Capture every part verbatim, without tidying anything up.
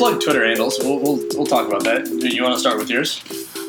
plug Twitter handles. We'll we'll, we'll talk about that. You want to start with yours?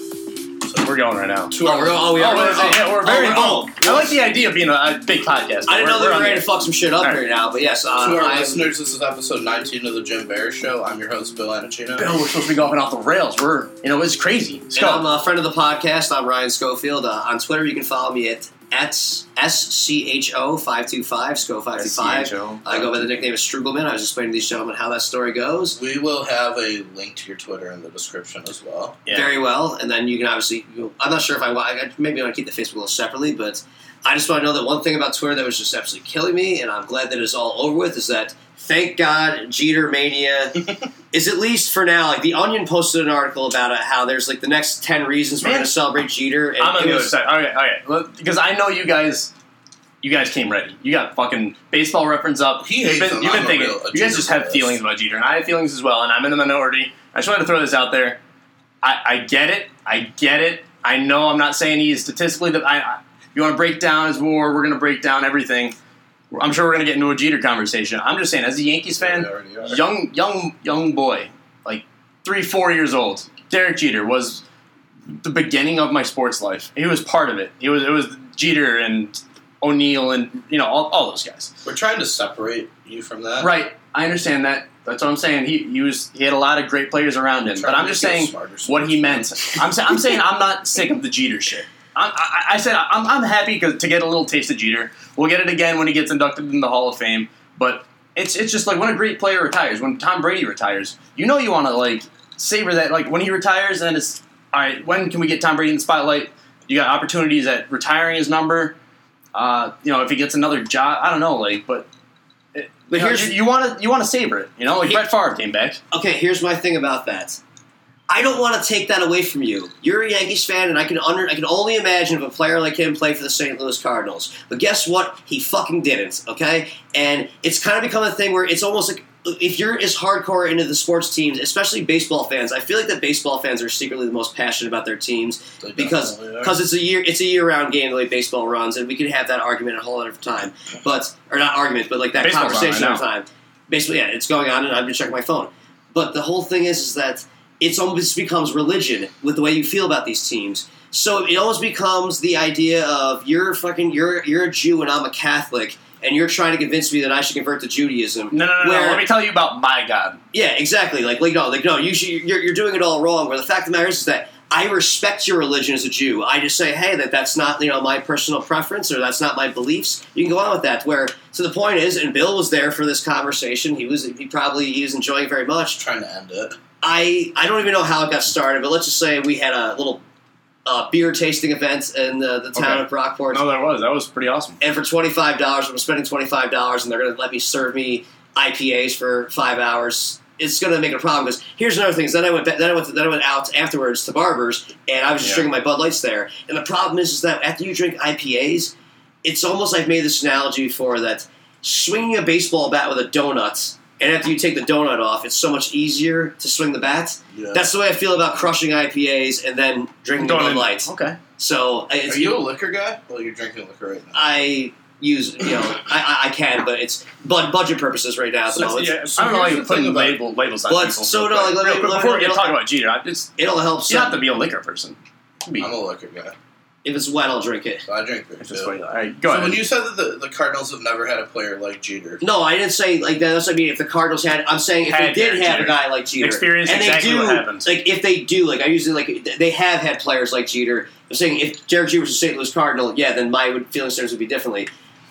So we're going right now. Oh, we're, oh, we are. Oh, Oh, yeah, we're very oh, involved. I like the idea of being a, a big podcast. I didn't know they were ready here. to fuck some shit up All right now, but yes. Uh, to our I'm, listeners, this is episode nineteen of the Jim Bear Show. I'm your host, Bill Anacino. Bill, we're supposed to be going off the rails. We're, you know, it's crazy. Let's and go. I'm a friend of the podcast. I'm Ryan Schofield. Uh, on Twitter, you can follow me at at S C H O five two five, Sco five two five. S C H O. I go by the nickname of Strugelman. I was explaining to these gentlemen how that story goes. We will have a link to your Twitter in the description as well. Yeah. Very well. And then you can obviously, you, I'm not sure if I want, I- maybe I want to keep the Facebook a little separately, but I just want to know that one thing about Twitter that was just absolutely killing me, and I'm glad that it's all over with, is that thank God Jeter Mania is at least for now. Like, The Onion posted an article about it, how there's like the next ten reasons we're Man. going to celebrate Jeter. And I'm on it the other was- side. Okay, okay. Well, because I know you guys, you guys came ready. You got fucking baseball reference up. He you've hates been, him. you've been I'm a thinking. real- a You guys Jeter just have bias. feelings about Jeter, and I have feelings as well. And I'm in the minority. I just wanted to throw this out there. I, I get it. I get it. I know I'm not saying he is statistically the. I, I, you want to break down his WAR? We're going to break down everything. I'm sure we're going to get into a Jeter conversation. I'm just saying, as a Yankees fan, Yeah, we already are. young, young, young boy, like three, four years old, Derek Jeter was the beginning of my sports life. He was part of it. He was. It was Jeter and O'Neal and you know all, all those guys. We're trying to separate you from that. Right. I understand that. That's what I'm saying. He he was he had a lot of great players around him, Trying but I'm to just make you a saying smarter what he sports meant. I'm sa- I'm saying I'm not sick of the Jeter shit. I, I, I said I'm, I'm happy 'cause- to get a little taste of Jeter. We'll get it again when he gets inducted in the Hall of Fame. But it's it's just like when a great player retires, when Tom Brady retires, you know you want to like savor that. Like when he retires, and it's all right. When can we get Tom Brady in the spotlight? You got opportunities at retiring his number. Uh, you know if he gets another job, I don't know. Like, but. It, But you know, here's- you, you want to you want to savor it. You know, like He- Brett Favre came back. Okay, here's my thing about that. I don't want to take that away from you. You're a Yankees fan, and I can under, I can only imagine if a player like him played for the Saint Louis Cardinals. But guess what? He fucking didn't, okay? And it's kind of become a thing where it's almost like if you're as hardcore into the sports teams, especially baseball fans, I feel like that baseball fans are secretly the most passionate about their teams They because definitely are. because it's a year it's a year round game the way baseball runs, and we could have that argument a whole other time. But or not argument, but like that Baseball's on conversation right all the time. Basically, yeah, it's going on, and I'm just checking my phone. But the whole thing is, is that it's almost becomes religion with the way you feel about these teams. So it almost becomes the idea of you're fucking you're you're a Jew and I'm a Catholic, and you're trying to convince me that I should convert to Judaism. No, no, no, Where- no. Let me tell you about my God. Yeah, exactly. Like, like no, like no, you should, you're you're doing it all wrong. Where the fact of the matter is, is that I respect your religion as a Jew. I just say, hey, that that's not you know my personal preference or that's not my beliefs. You can go on with that. Where so the point is, and Bill was there for this conversation. He was he probably he was enjoying it very much. Trying to end it. I I don't even know how it got started, but let's just say we had a little uh, beer tasting event in the, the town Okay. of Brockport. No, there was. That was pretty awesome. And for twenty-five dollars, I'm spending twenty-five dollars, and they're going to let me serve me I P As for five hours. It's going to make it a problem because here's another thing: is then I went back, then I went to, then I went out afterwards to Barber's, and I was just Yeah. drinking my Bud Lights there. And the problem is, is that after you drink I P As, it's almost like I made this analogy for that swinging a baseball bat with a donut. And after you take the donut off, it's so much easier to swing the bat. Yeah. That's the way I feel about crushing I P As and then drinking the Bud Donut. Lights. Okay. So it's, Are you a liquor guy? Well, you're drinking liquor right now. I use, you know, I, I, I can, but it's bud, budget purposes right now. So, So, it's, Yeah, so I don't know why here's you're the thing putting about- label, labels on But people. so no, like, let me- Real quick, let me- before we it'll- talk about Jeter, I just it'll help. you don't have Some, to be a liquor person. Be, I'm a liquor guy. if it's wet, I'll drink it. So I drink beer it's just too. funny. All right, go So ahead. when you said that the, the Cardinals have never had a player like Jeter, No, I didn't say like that. That's what I mean. If the Cardinals had, I'm saying if Had they did Derek have Jeter. a guy like Jeter, Experience and exactly they do, what happens. like if they do, like I usually like they have had players like Jeter. I'm saying if Derek Jeter was a Saint Louis Cardinal, yeah, then my would, feeling standards would be differently.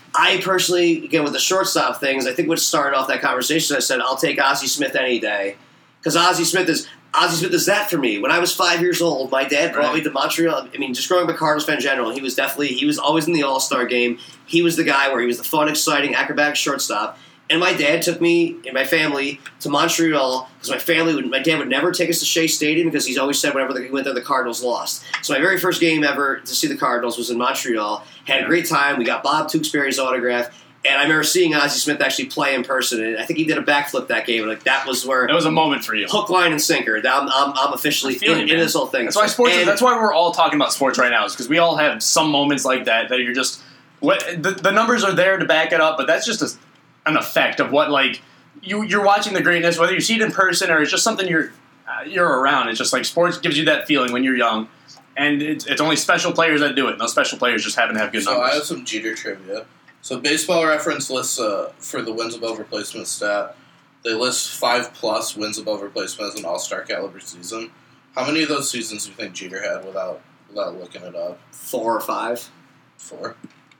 I personally, again, with the shortstop things, I think what started off that conversation, I said, I'll take Ozzie Smith any day. Because Ozzie Smith is Ozzie Smith is that for me. When I was five years old, my dad brought Right. me to Montreal. I mean, just growing up a Cardinals fan in general, he was definitely, he was always in the All-Star game. He was the guy where he was the fun, exciting, acrobatic shortstop. And my dad took me and my family to Montreal because my family would, my dad would never take us to Shea Stadium because he's always said whenever he went there, the Cardinals lost. So my very first game ever to see the Cardinals was in Montreal. Had a great time. We got Bob Tewksbury's autograph. And I remember seeing Ozzie Smith actually play in person, and I think he did a backflip that game. Like that was where It was a moment for you. hook, line, and sinker. I'm, I'm, I'm officially I feel in, you, in man. this whole thing. That's why sports. And- That's why we're all talking about sports right now, is because we all have some moments like that that you're just. What the, the numbers are there to back it up, but that's just a, an effect of what like you you're watching the greatness, whether you see it in person or it's just something you're uh, you're around. It's just like sports gives you that feeling when you're young, and it's, it's only special players that do it. And those special players just happen to have good so numbers. I have some Jeter trivia. So Baseball Reference lists uh, for the wins above replacement stat. They list five plus wins above replacement as an all-star caliber season. How many of those seasons do you think Jeter had without without looking it up? Four or five. Four.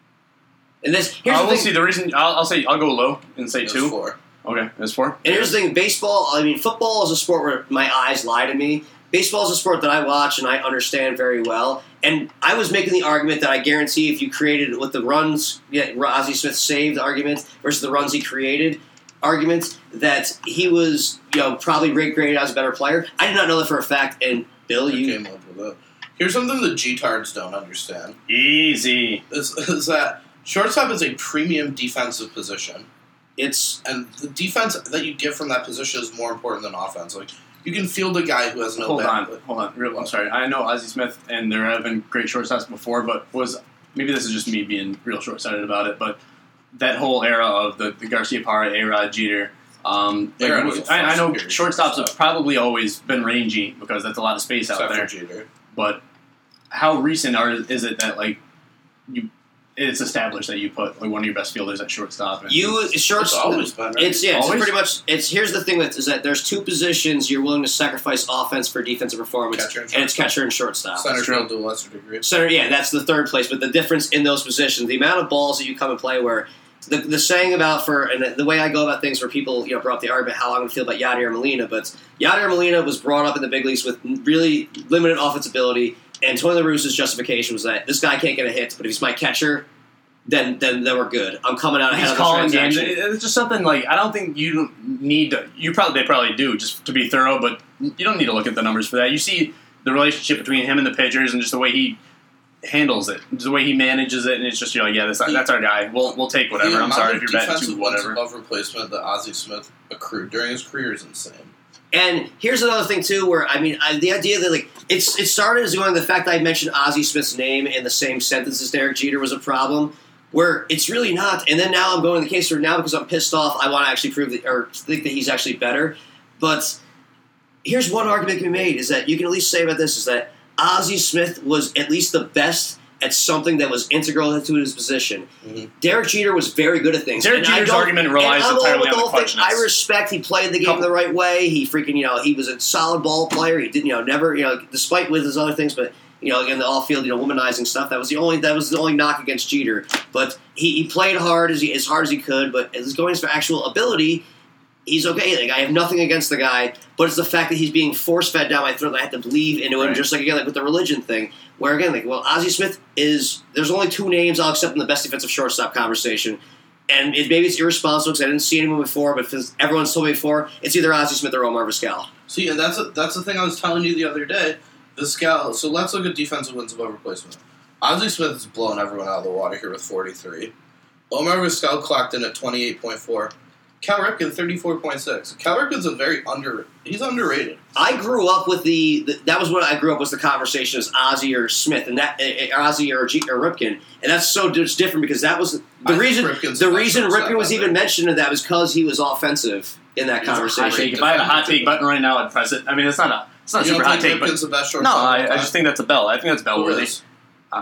And this here's I the will thing. see the reason. I'll, I'll say I'll go low and say It was two. Four. Okay, that's four. And here's the thing: baseball. I mean, football is a sport where my eyes lie to me. Baseball is a sport that I watch and I understand very well. And I was making the argument that I guarantee if you created with the runs, yeah, Ozzie Smith saved argument versus the runs he created argument, that he was, you know, probably rate graded as a better player. I did not know that for a fact. And Bill, I you came up with it. Here's something the G-tards don't understand. Easy. Is, is that shortstop is a premium defensive position. it's And the defense that you get from that position is more important than offense. Like, you can field a guy who has no Hold bat. on, hold on. Real, I'm sorry. I know Ozzie Smith, and there have been great shortstops before, but was maybe this is just me being real short-sighted about it. But that whole era of the, the Garcia Parra, A-Rod, Jeter. Um, like, A-Rod was a I, I know superior shortstops shortstop. have probably always been rangy because that's a lot of space out Except there. for Jeter. But how recent are is it that like you? It's established that you put like one of your best fielders at shortstop. And you short. It's always been, right? It's yeah. It's Always? pretty much. It's here's the thing with is that there's two positions you're willing to sacrifice offense for defensive performance, Catcher and and it's catcher and shortstop. Center true. field to a lesser degree. Center, yeah, that's the third place. But the difference in those positions, the amount of balls that you come and play, where the, the saying about for and the way I go about things, where people you know brought up the argument how I'm going to feel about Yadier Molina, but Yadier Molina was brought up in the big leagues with really limited offense ability, and Tony La Russa's justification was that this guy can't get a hit, but if he's my catcher, then then then we're good. I'm coming out ahead He's of the calling games. transaction. It's just something like I don't think you need to. You probably they probably do just to be thorough, but you don't need to look at the numbers for that. You see the relationship between him and the pitchers, and just the way he handles it, just the way he manages it, and it's just you're like, yeah, that's that's our guy. We'll we'll take whatever. The I'm amount sorry of if you're betting defensive two, wins whatever. above replacement that Ozzie Smith accrued during his career is insane. And here's another thing too, where I mean, I, the idea that like it's it started as going the fact that I mentioned Ozzie Smith's name in the same sentence as Derek Jeter was a problem, where it's really not. And then now I'm going the case where now because I'm pissed off, I want to actually prove that or think that he's actually better. But here's one argument that can be made is that you can at least say about this is that Ozzie Smith was at least the best at something that was integral to his position. Mm-hmm. Derek Jeter was very good at things. Derek And I Jeter's don't- argument relies and I'm all entirely with on the the whole thing. clutchness. I respect he played the game Couple- the right way. He freaking, you know, he was a solid ball player. He didn't, you know, never, you know, despite with his other things, but you know, again, the off-field, you know, womanizing stuff. That was the only that was the only knock against Jeter. But he, he played hard as he as hard as he could. But as going for actual ability, he's okay. Like I have nothing against the guy, but it's the fact that he's being force-fed down my throat. That I have to believe into him, Right. just like again, like with the religion thing. Where again, like, well, Ozzie Smith is. There's only two names I'll accept in the best defensive shortstop conversation. And it, maybe it's irresponsible because I didn't see anyone before, but if everyone's told me before, it's either Ozzie Smith or Omar Vizquel. See, and that's a, that's the thing I was telling you the other day. Vizquel. So let's look at defensive wins above replacement. Ozzie Smith has blown everyone out of the water here with forty-three. Omar Vizquel clocked in at twenty-eight point four. Cal Ripken, thirty-four point six. Cal Ripken's a very under. He's underrated. I grew up with the, the that was what I grew up was the conversation as Ozzie or Smith and that uh, Ozzie or, G, or Ripken, and that's so it's different because that was the I think reason. Ripken's The the best reason shortstop Ripken was out even there. mentioned in that was because he was offensive in that It's a hot conversation. take. If I had a hot take button right now, I'd press it. I mean, it's not a it's not a You super don't hot think take, but Ripken's the best no, shortstop? of all I, I time? just think that's a bell. I think that's bell Who worthy. is? Uh,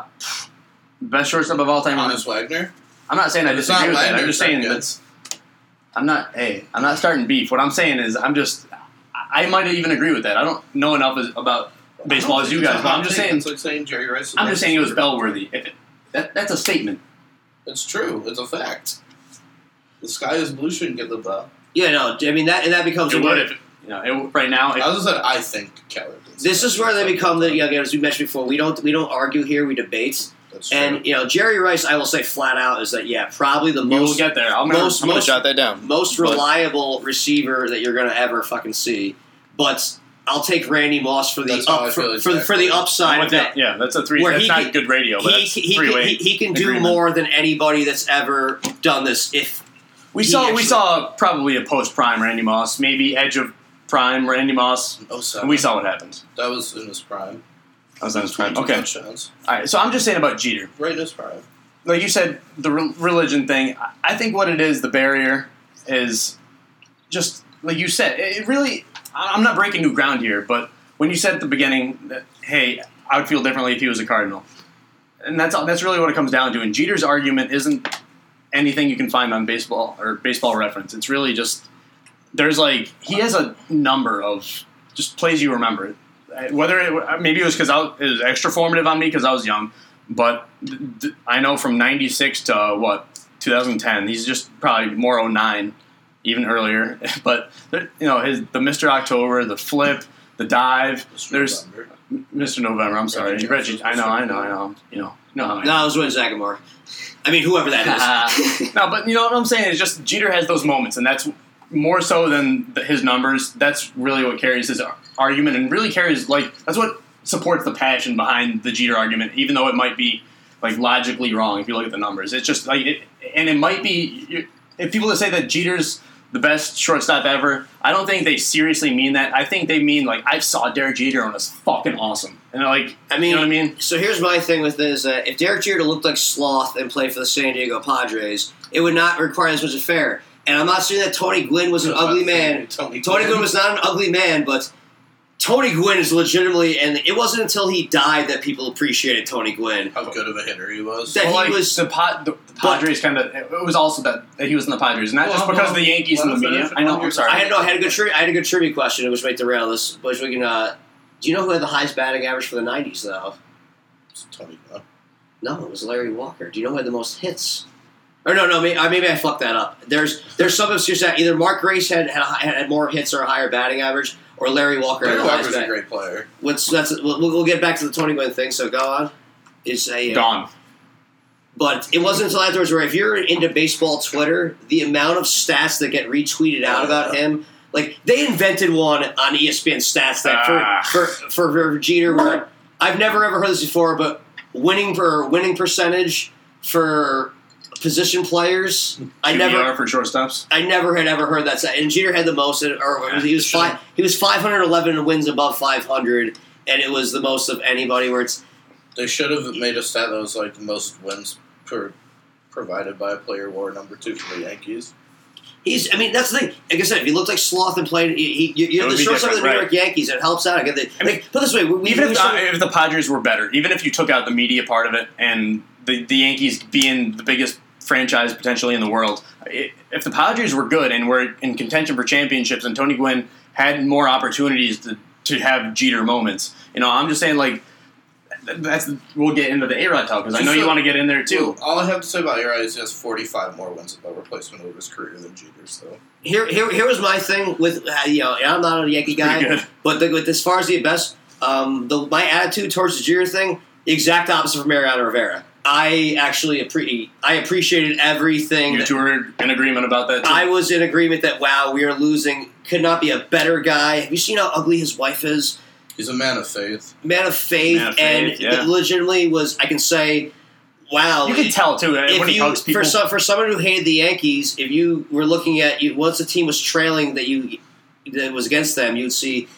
best shortstop of all time. Honest Wagner. I'm not saying I It's disagree not with that. I'm Wagner, just saying it's not that's. I'm not. Hey, I'm not starting beef. What I'm saying is, I'm just. I might even agree with that. I don't know enough as, about baseball as you It's a guys, but hot I'm just take. saying. It's like saying Jerry Rice. is I'm the just best saying it was shortstop. bell worthy. If it, that, that's a statement. It's true. It's a fact. The sky is blue shouldn't get the bell. Yeah, no, I mean that and that becomes It a would if you know it, right now. If, I was said I think Cal Ripken's This the is best where they shortstop become of the all yeah, time. again, as we mentioned before. We don't we don't argue here. We debate. That's true. And you know Jerry Rice, I will say flat out is that yeah, probably the we will most get there. I'm gonna, most- I'm gonna most- jot that down. most But- reliable receiver that you're going to ever fucking see. But I'll take Randy Moss for the That's how I up, for, feel for, the- for the exactly. upside of that. Yeah, that's a three. Where That's he not can- good radio, but He, that's he, he, three can, way. he, he can do agreement. more than anybody that's ever done this. If We he saw we actually- saw probably a post prime Randy Moss, maybe edge of prime Randy Moss, Oh, seven. and we saw what happened. That was in his prime. That was on his prime. Two Okay, touchdowns. all right. So I'm just saying about Jeter. Right in his prime. Like you said, the re- religion thing. I- I think what it is, the barrier is just like you said, it really. I'm not breaking new ground here, but when you said at the beginning that, hey, I would feel differently if he was a Cardinal, and that's that's really what it comes down to. And Jeter's argument isn't anything you can find on baseball or Baseball Reference. It's really just there's like he has a number of just plays you remember. Whether it, maybe it was because it was extra formative on me because I was young, but th- th- I know from ninety-six to uh, what two thousand ten, he's just probably more oh nine, even earlier. But you know, his the Mister October, the flip, the dive. Mister There's November. Mister November. I'm sorry, Reggie Reggie. Jackson's I know, I Mister know, I know. You know, you know how I No, know. I was with Zagamore. I mean, whoever that is. No, but you know what I'm saying is just Jeter has those moments, and that's more so than the, his numbers. That's really what carries his argument, and really carries like that's what supports the passion behind the Jeter argument, even though it might be like logically wrong if you look at the numbers. It's just like, it, and it might be if people that say that Jeter's the best shortstop ever, I don't think they seriously mean that. I think they mean like I saw Derek Jeter and it's fucking awesome, and like I mean, you know what I mean. So here's my thing with this: uh, if Derek Jeter looked like Sloth and played for the San Diego Padres, it would not require as much of fair. And I'm not saying that Tony Gwynn was an ugly man. Tony, Tony Gwynn was not an ugly man, but Tony Gwynn is legitimately, and it wasn't until he died that people appreciated Tony Gwynn. How good of a hitter he was. That Well, he like, was- the, pa- the, the Padres kind of. It was also that, that he was in the Padres, not Well, just because well, of the Yankees let and the him media. finish. I know. I'm sorry. I had no, I had a good, tri- I had a good trivia question, which might derail this. Which we can. Uh, do you know who had the highest batting average for the nineties, though? It's Tony Gwynn. No, it was Larry Walker. Do you know who had the most hits? Or no, no, maybe, maybe I fucked that up. There's there's some obscure stat. Either Mark Grace had, had had more hits or a higher batting average, or Larry Walker Larry had the highest Walker's a batting. great player. What's that's we'll, we'll get back to the Tony Gwynn thing. So go on. It's a Gone. But it wasn't until afterwards where if you're into baseball Twitter, the amount of stats that get retweeted out about him, like they invented one on E S P N Stats that Ah. for, for, for for Jeter, where I've never ever heard this before, but winning per winning percentage for position players, I Q B R never. for shortstops. I never had ever heard that stat. And Jeter had the most, or or he was five. He was five hundred eleven wins above five hundred, and it was the most of anybody. Where it's They should have made a stat that was like the most wins per provided by a player war number two for the Yankees. He's. I mean, that's the thing. Like I said, if he looked like Sloth and played, he, he, you It know, would the be shortstop of the New different, York Yankees. It helps out. I get the, I mean, like, put it this way, we, we Even we if, should- uh, if the Padres were better, even if you took out the media part of it and the, the Yankees being the biggest franchise potentially in the world, it, if the Padres were good and were in contention for championships and Tony Gwynn had more opportunities to, to have Jeter moments, you know, I'm just saying, like, that's we'll get into the A-Rod talk because I know you want to get in there too. Well, all I have to say about A-Rod is he has forty-five more wins above replacement over his career than Jeter. So here, here, here was my thing with uh, you know, I'm not a Yankee guy, Pretty good. but the, with as far as the best, um, the my attitude towards the Jeter thing, the exact opposite from Mariano Rivera. I actually appre- I appreciated everything. You that- two are in agreement about that too. I was in agreement that wow, we are losing. Could not be a better guy. Have you seen how ugly his wife is? he's a man of faith. Man of faith, Man of and faith, yeah. it legitimately was. I can say, wow. you can tell too if when he you, hugs people. for some for someone who hated the Yankees, if you were looking at you once the team was trailing that you that was against them, you'd see,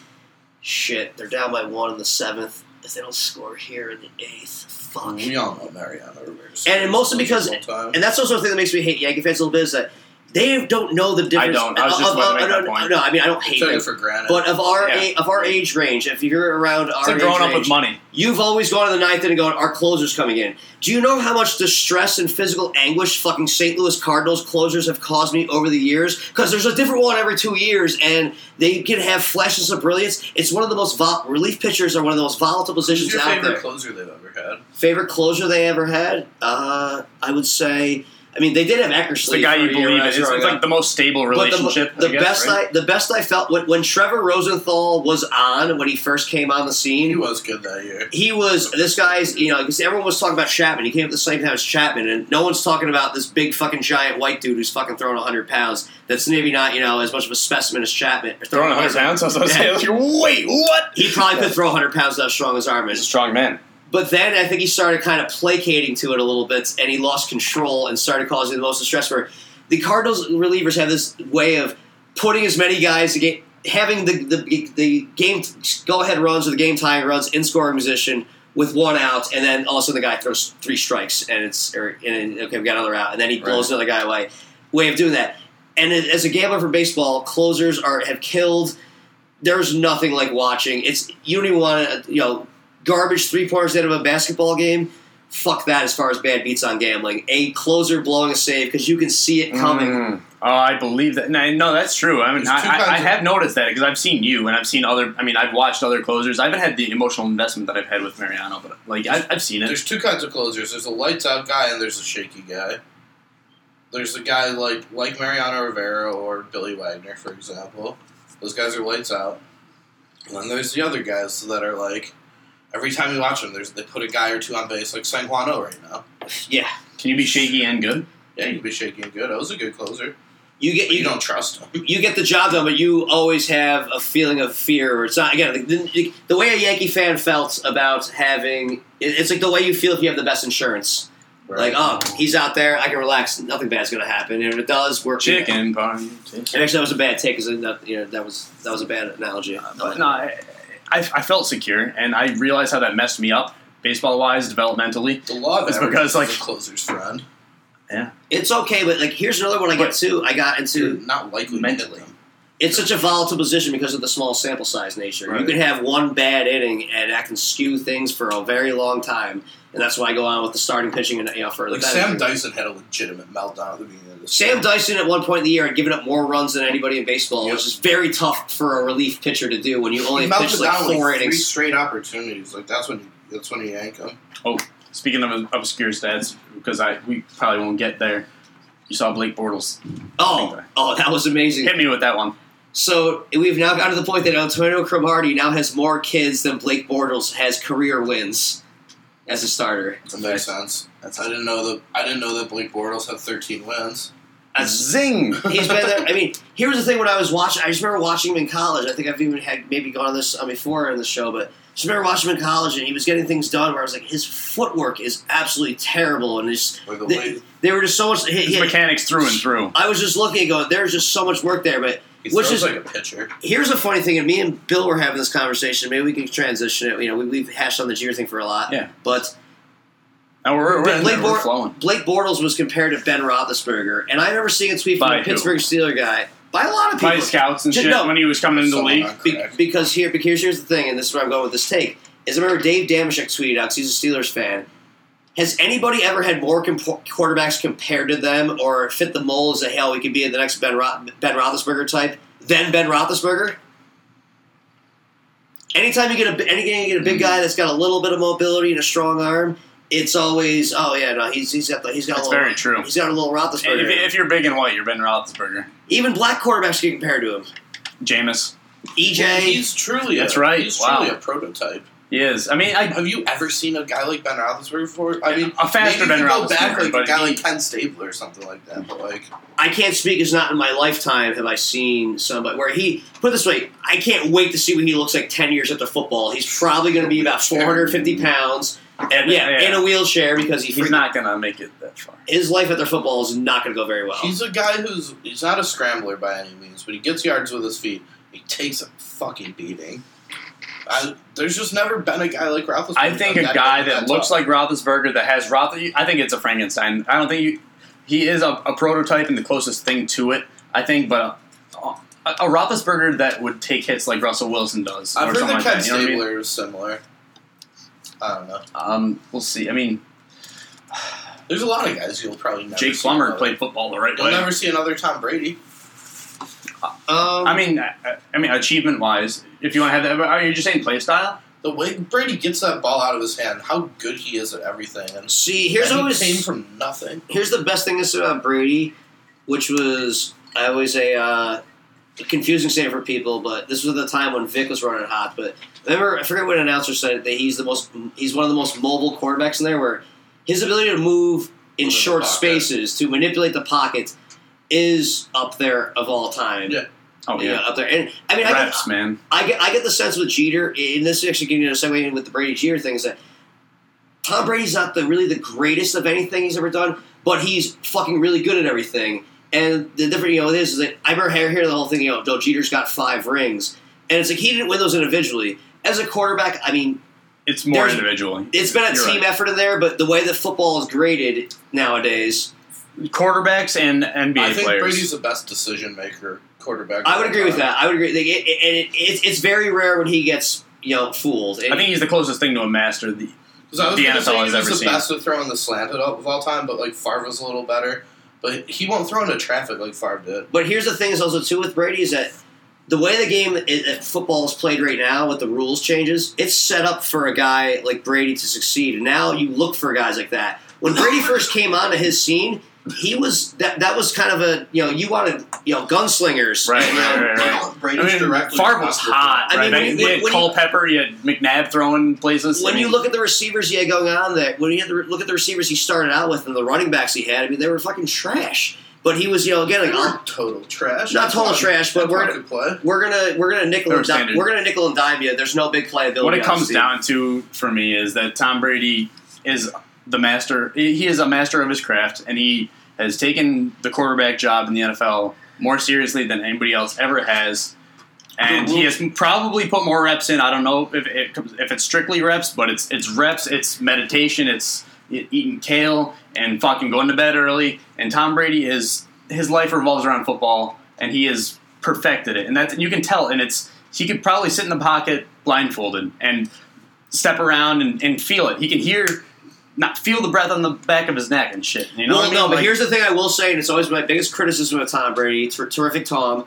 shit, they're down by one in the seventh. If they don't score here in the eighth, fuck. We all know Mariano Rivera. And mostly because, All time. and that's also the thing that makes me hate Yankee fans a little bit is that they don't know the difference. don't. I was just of, about to of- make of- that point. No, I mean I don't hate took them, it for granted. but of our Yeah. a, of our age range, if you're around it's our like age growing up range, with money. you've always gone to the ninth inning going, our closer's coming in. Do you know how much distress and physical anguish fucking Saint Louis Cardinals closers have caused me over the years? Because there's a different one every two years, and they can have flashes of brilliance. It's one of the most vol- relief pitchers are one of the most volatile Who's positions your out favorite there. closer they've ever had? Favorite closer they ever had? Uh, I would say. I mean, they did have Eckersley. It's the guy for you a year believe when I in. was It's, growing it's up. like the most stable But the, relationship. the I guess, best right? I the best I felt when, when Trevor Rosenthal was on when he first came on the scene. He was good that year. He was this guy's, you know, because everyone was talking about Chapman. He came at the same time as Chapman, and no one's talking about this big fucking giant white dude who's fucking throwing one hundred pounds. That's maybe not, you know, as much of a specimen as Chapman. Throwing one hundred pounds? I was going to say, like, wait, what? He probably could throw one hundred pounds without strong as arm He's a is. strong man. But then I think he started kind of placating to it a little bit, and he lost control and started causing the most distress. Where the Cardinals relievers have this way of putting as many guys to get, having the the, the game go ahead runs or the game tying runs in scoring position with one out, and then all of a sudden the guy throws three strikes, and it's or, and okay, we got another out, and then he blows Right. another guy away. Way of doing that. And as a gambler for baseball, closers are have killed. There's nothing like watching. It's you don't even want to, you know, garbage three pointers out of a basketball game. Fuck that as far as bad beats on gambling. A closer blowing a save because you can see it coming. Mm. Oh, I believe that. No, no that's true. I mean, I, I, I of- have noticed that because I've seen you and I've seen other. I mean, I've watched other closers. I haven't had the emotional investment that I've had with Mariano, but like I, I've seen it. There's two kinds of closers. There's a lights out guy and there's a shaky guy. There's a guy like like Mariano Rivera or Billy Wagner, for example. Those guys are lights out. And then there's the other guys that are like, every time you watch them, there's they put a guy or two on base, like San Juan right now. Yeah. Can you be shaky and good? Yeah, you can be shaky and good. That was a good closer. You get But you, you don't trust him. you get the job done, but you always have a feeling of fear. Or it's not again the, the, the way a Yankee fan felt about having. It, it's like the way you feel if you have the best insurance. Right. Like, oh, he's out there, I can relax. Nothing bad's going to happen. And if it does, we're Chicken party. And actually, that was a bad take because you know that was that was a bad analogy. But no, I, I, I felt secure, and I realized how that messed me up, baseball-wise, developmentally. The law of It's averages because, is like- a closer's friend. Yeah. It's okay, but like here's another one I But- get too. I got You're into. not likely to Mentally. hit them. It's such a volatile position because of the small sample size nature. You Right. could have one bad inning, and that can skew things for a very long time. And that's why I go on with the starting pitching and you know for Like the Sam Dyson had a legitimate meltdown at the beginning of the Sam season. Dyson at one point in the year had given up more runs than anybody in baseball, Yep. which is very tough for a relief pitcher to do when you only He have melted pitched like down four like three innings. straight opportunities. Like that's when you, that's when you yank him. Speaking of obscure stats, because I we probably won't get there, you saw Blake Bortles. Oh, oh, that was amazing. Hit me with that one. So we've now gotten to the point that Antonio Cromartie now has more kids than Blake Bortles has career wins as a starter. That makes sense. That's I didn't know that. I didn't know that Blake Bortles had thirteen wins. That's, Zing! he's been there. I mean, here was the thing when I was watching. I just remember watching him in college. I think I've even had maybe gone on this uh, before in the show, but I just remember watching him in college and he was getting things done where I was like, his footwork is absolutely terrible, and just Or the they, way they were just so much. He, His he, mechanics through and through. I was just looking and going, there's just so much work there, but. he Which throws is- like a pitcher. Here's a funny thing, and me and Bill were having this conversation. Maybe we can transition it. You know, we, we've hashed on the Jeter thing for a lot. Yeah. But Now we're, we're, in Blake, there, we're Bor- flowing. Blake Bortles was compared to Ben Roethlisberger, and I remember seeing a tweet from By a who? Pittsburgh Steeler guy by a lot of people. By scouts and Ju- shit no. when he was coming into the Someone league. on Be- crack. because here, because here's the thing, and this is where I'm going with this take. Is I remember Dave Damashek tweeted out because he's a Steelers fan. Has anybody ever had more comp- quarterbacks compared to them, or fit the mold as a hell we could be the next Ben Ro- Ben Roethlisberger type than Ben Roethlisberger? Anytime you get a anytime you get a big guy that's got a little bit of mobility and a strong arm, it's always oh yeah no he's he's got the, he's got That's a little, very true. He's got a little And Roethlisberger. if, if you're big and white, you're Ben Roethlisberger. Even black quarterbacks get compared to him. Jameis. E J. Well, he's truly. That's a, right. He's Wow. truly a prototype. He is. I mean, I, Have you ever seen a guy like Ben Roethlisberger before? I mean, a faster maybe Ben you could go back Roethlisberger, like but a guy he- like Ken Stabler or something like that. But like, I can't speak as not in my lifetime have I seen somebody where he put it this way. I can't wait to see what he looks like ten years after football. He's probably going to be about four hundred fifty pounds, and yeah, Yeah. in a wheelchair because he he's freaking- not going to make it that far. his life after football is not going to go very well. he's a guy who's he's not a scrambler by any means, but he gets yards with his feet. He takes a fucking beating. I, there's just never been a guy like Roethlisberger. I think a that guy big that and looks tough. like Roethlisberger that has Roth. I think it's a Frankenstein. I don't think you, he is a, a prototype and the closest thing to it. I think, but a, a, a Roethlisberger that would take hits like Russell Wilson does, I've or heard something that like Ken that. You know what I mean? Stabler is similar. I don't know. Um, we'll see. I mean, There's a lot of guys you'll probably never Jake see Plummer another- played football the right You'll way. never see another Tom Brady. um, I mean, I, I mean, achievement wise, if you want to have that, but are you just saying play style? The way Brady gets that ball out of his hand, how good he is at everything, and see, here's and he always came from nothing. here's the best thing to say about Brady, which was I always a uh, confusing statement for people, but this was the time when Vic was running hot. But remember, I forget what an announcer said that he's the most he's one of the most mobile quarterbacks in there, where his ability to move in Move in the short pocket. spaces to manipulate the pocket is up there of all time. Yeah. Oh Yeah, yeah, up there. And I mean, I reps, get, man. I get I get the sense with Jeter, and this is actually getting into a segue in with the Brady Jeter thing, is that Tom Brady's not the really the greatest of anything he's ever done, but he's fucking really good at everything. And the different, you know, it is, is that I remember hearing the whole thing, you know, Joe Jeter's got five rings, and it's like he didn't win those individually. As a quarterback, I mean, It's more There's- individually. it's been a You're team right. effort in there, but the way that football is graded nowadays, quarterbacks and N B A I think players. Brady's the best decision maker quarterback. I would agree with that. I would agree. Like, it, it, and it, it's it's very rare when he gets you know fooled. I think he's the closest thing to a master the, Because I was the going N to F say L he has was ever the seen. best at throwing the slant of all time, but like Favre was a little better. But he won't throw into traffic like Favre did. But here's the thing is also too with Brady is that the way the game is, that football is played right now with the rules changes, it's set up for a guy like Brady to succeed. And now you look for guys like that. When Brady first came onto his scene, he was that that was kind of a you know you wanted you know gunslingers, Right, you know, right, right, right. Brady's I mean, directly Favre was responsible hot. I Right? mean, I mean, when- you had when Cole you- Pepper, you had McNabb throwing places. When I mean, you look at the receivers he had going on there, when you had to look at the receivers he started out with and the running backs he had, I mean they were fucking trash. But he was you know again like They were oh, total trash. Not total trash, but we're gonna play. we're gonna we're gonna nickel They were and dime, standard. we're gonna nickel and dime you. There's no big playability. what it on comes this team. down to for me is that Tom Brady is the master. He is a master of his craft, and he has taken the quarterback job in the N F L more seriously than anybody else ever has. And he has probably put more reps in. I don't know if it, if it's strictly reps, but it's it's reps, it's meditation, it's eating kale and fucking going to bed early. And Tom Brady is his life revolves around football, and he has perfected it. And that's you can tell. And it's he could probably sit in the pocket blindfolded and step around and, and feel it. He can hear. Not feel the breath on the back of his neck and shit. You know well, what I mean? no, but Like, here's the thing I will say, and it's always my biggest criticism of Tom Brady, ter- terrific Tom,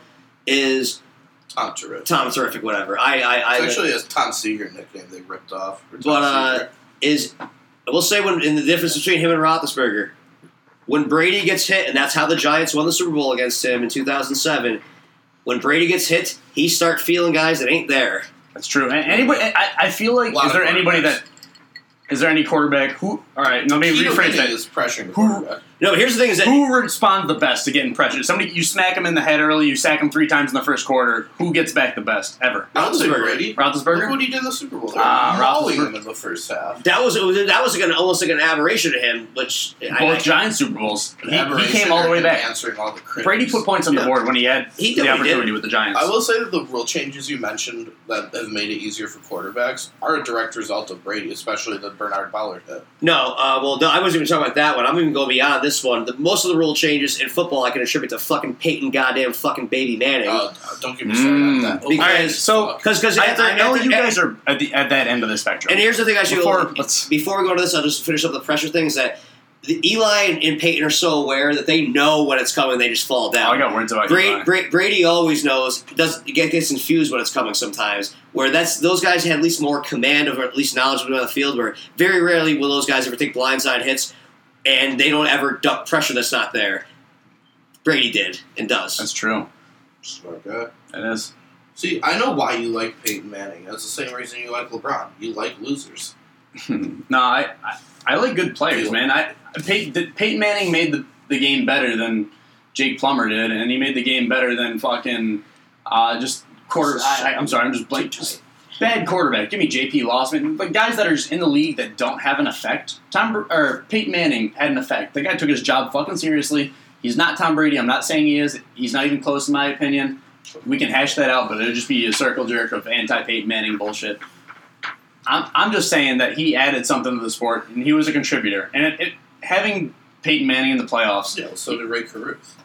is Tom terrific. Tom terrific, whatever. I, I, I It's actually a Tom Seager nickname they ripped off. for Tom but uh, Seager. is I will say when in the difference between him and Roethlisberger, when Brady gets hit, and that's how the Giants won the Super Bowl against him in two thousand seven. When Brady gets hit, he start feeling guys that ain't there. That's true. And anybody, I, I feel like, A lot is of there anybody quarterbacks. that, is there any quarterback who, all right, let me Peter rephrase Winning that. is pressuring the Who- quarterback. No, here's the thing is that Who responds the best to getting pressure? Somebody, you smack him in the head early, you sack him three times in the first quarter. Who gets back the best, ever? I would say Roethlisberger. Brady. Look Roethlisberger? what he did in the Super Bowl. They were Ah, mauling Roethlisberger. him in the first half. that was that was like an, almost like an aberration to him, which Both I, I, Giant Super Bowls. He, he Aberration came all the or way him back. Answering all the critics. Brady put points on the Yeah. board when he had He the definitely opportunity did. with the Giants. I will say that the rule changes you mentioned that have made it easier for quarterbacks are a direct result of Brady, especially the Bernard Ballard hit. No, uh, well, no, I wasn't even talking about that one. I'm even going beyond this one. The, most of the rule changes in football I can attribute to fucking Peyton goddamn fucking Baby Manning. Uh, don't get me started on that. Because- all right, so Because because I, I know you guys are at the at that end of the spectrum. And here's the thing, actually, Before- before, let's- before we go to this, I'll just finish up the pressure things that the Eli and, and Peyton are so aware that they know when it's coming, they just fall Oh, down. I got words about Brady, you. Bra- Brady always knows. Does get gets confused when it's coming sometimes. Where that's those guys had at least more command of, or at least knowledge of on the field. Where very rarely will those guys ever take blindside hits, and they don't ever duck pressure that's not there. Brady did and does. That's true. Smart guy. It is. See, I know why you like Peyton Manning. That's the same reason you like LeBron. You like losers. no, I, I I like good players, man. I Peyton, Peyton Manning made the, the game better than Jake Plummer did, and he made the game better than fucking uh, just quarter. I, I, I'm sorry, I'm just blank. Just bad quarterback. Give me J P. Losman. Like guys that are just in the league that don't have an effect. Tom Br- or Peyton Manning had an effect. The guy took his job fucking seriously. He's not Tom Brady. I'm not saying he is. He's not even close, in my opinion. We can hash that out, but it'll just be a circle jerk of anti-Peyton Manning bullshit. I'm, I'm just saying that he added something to the sport, and he was a contributor. And it, it, having Peyton Manning in the playoffs, Yeah, so did Ray Caruth.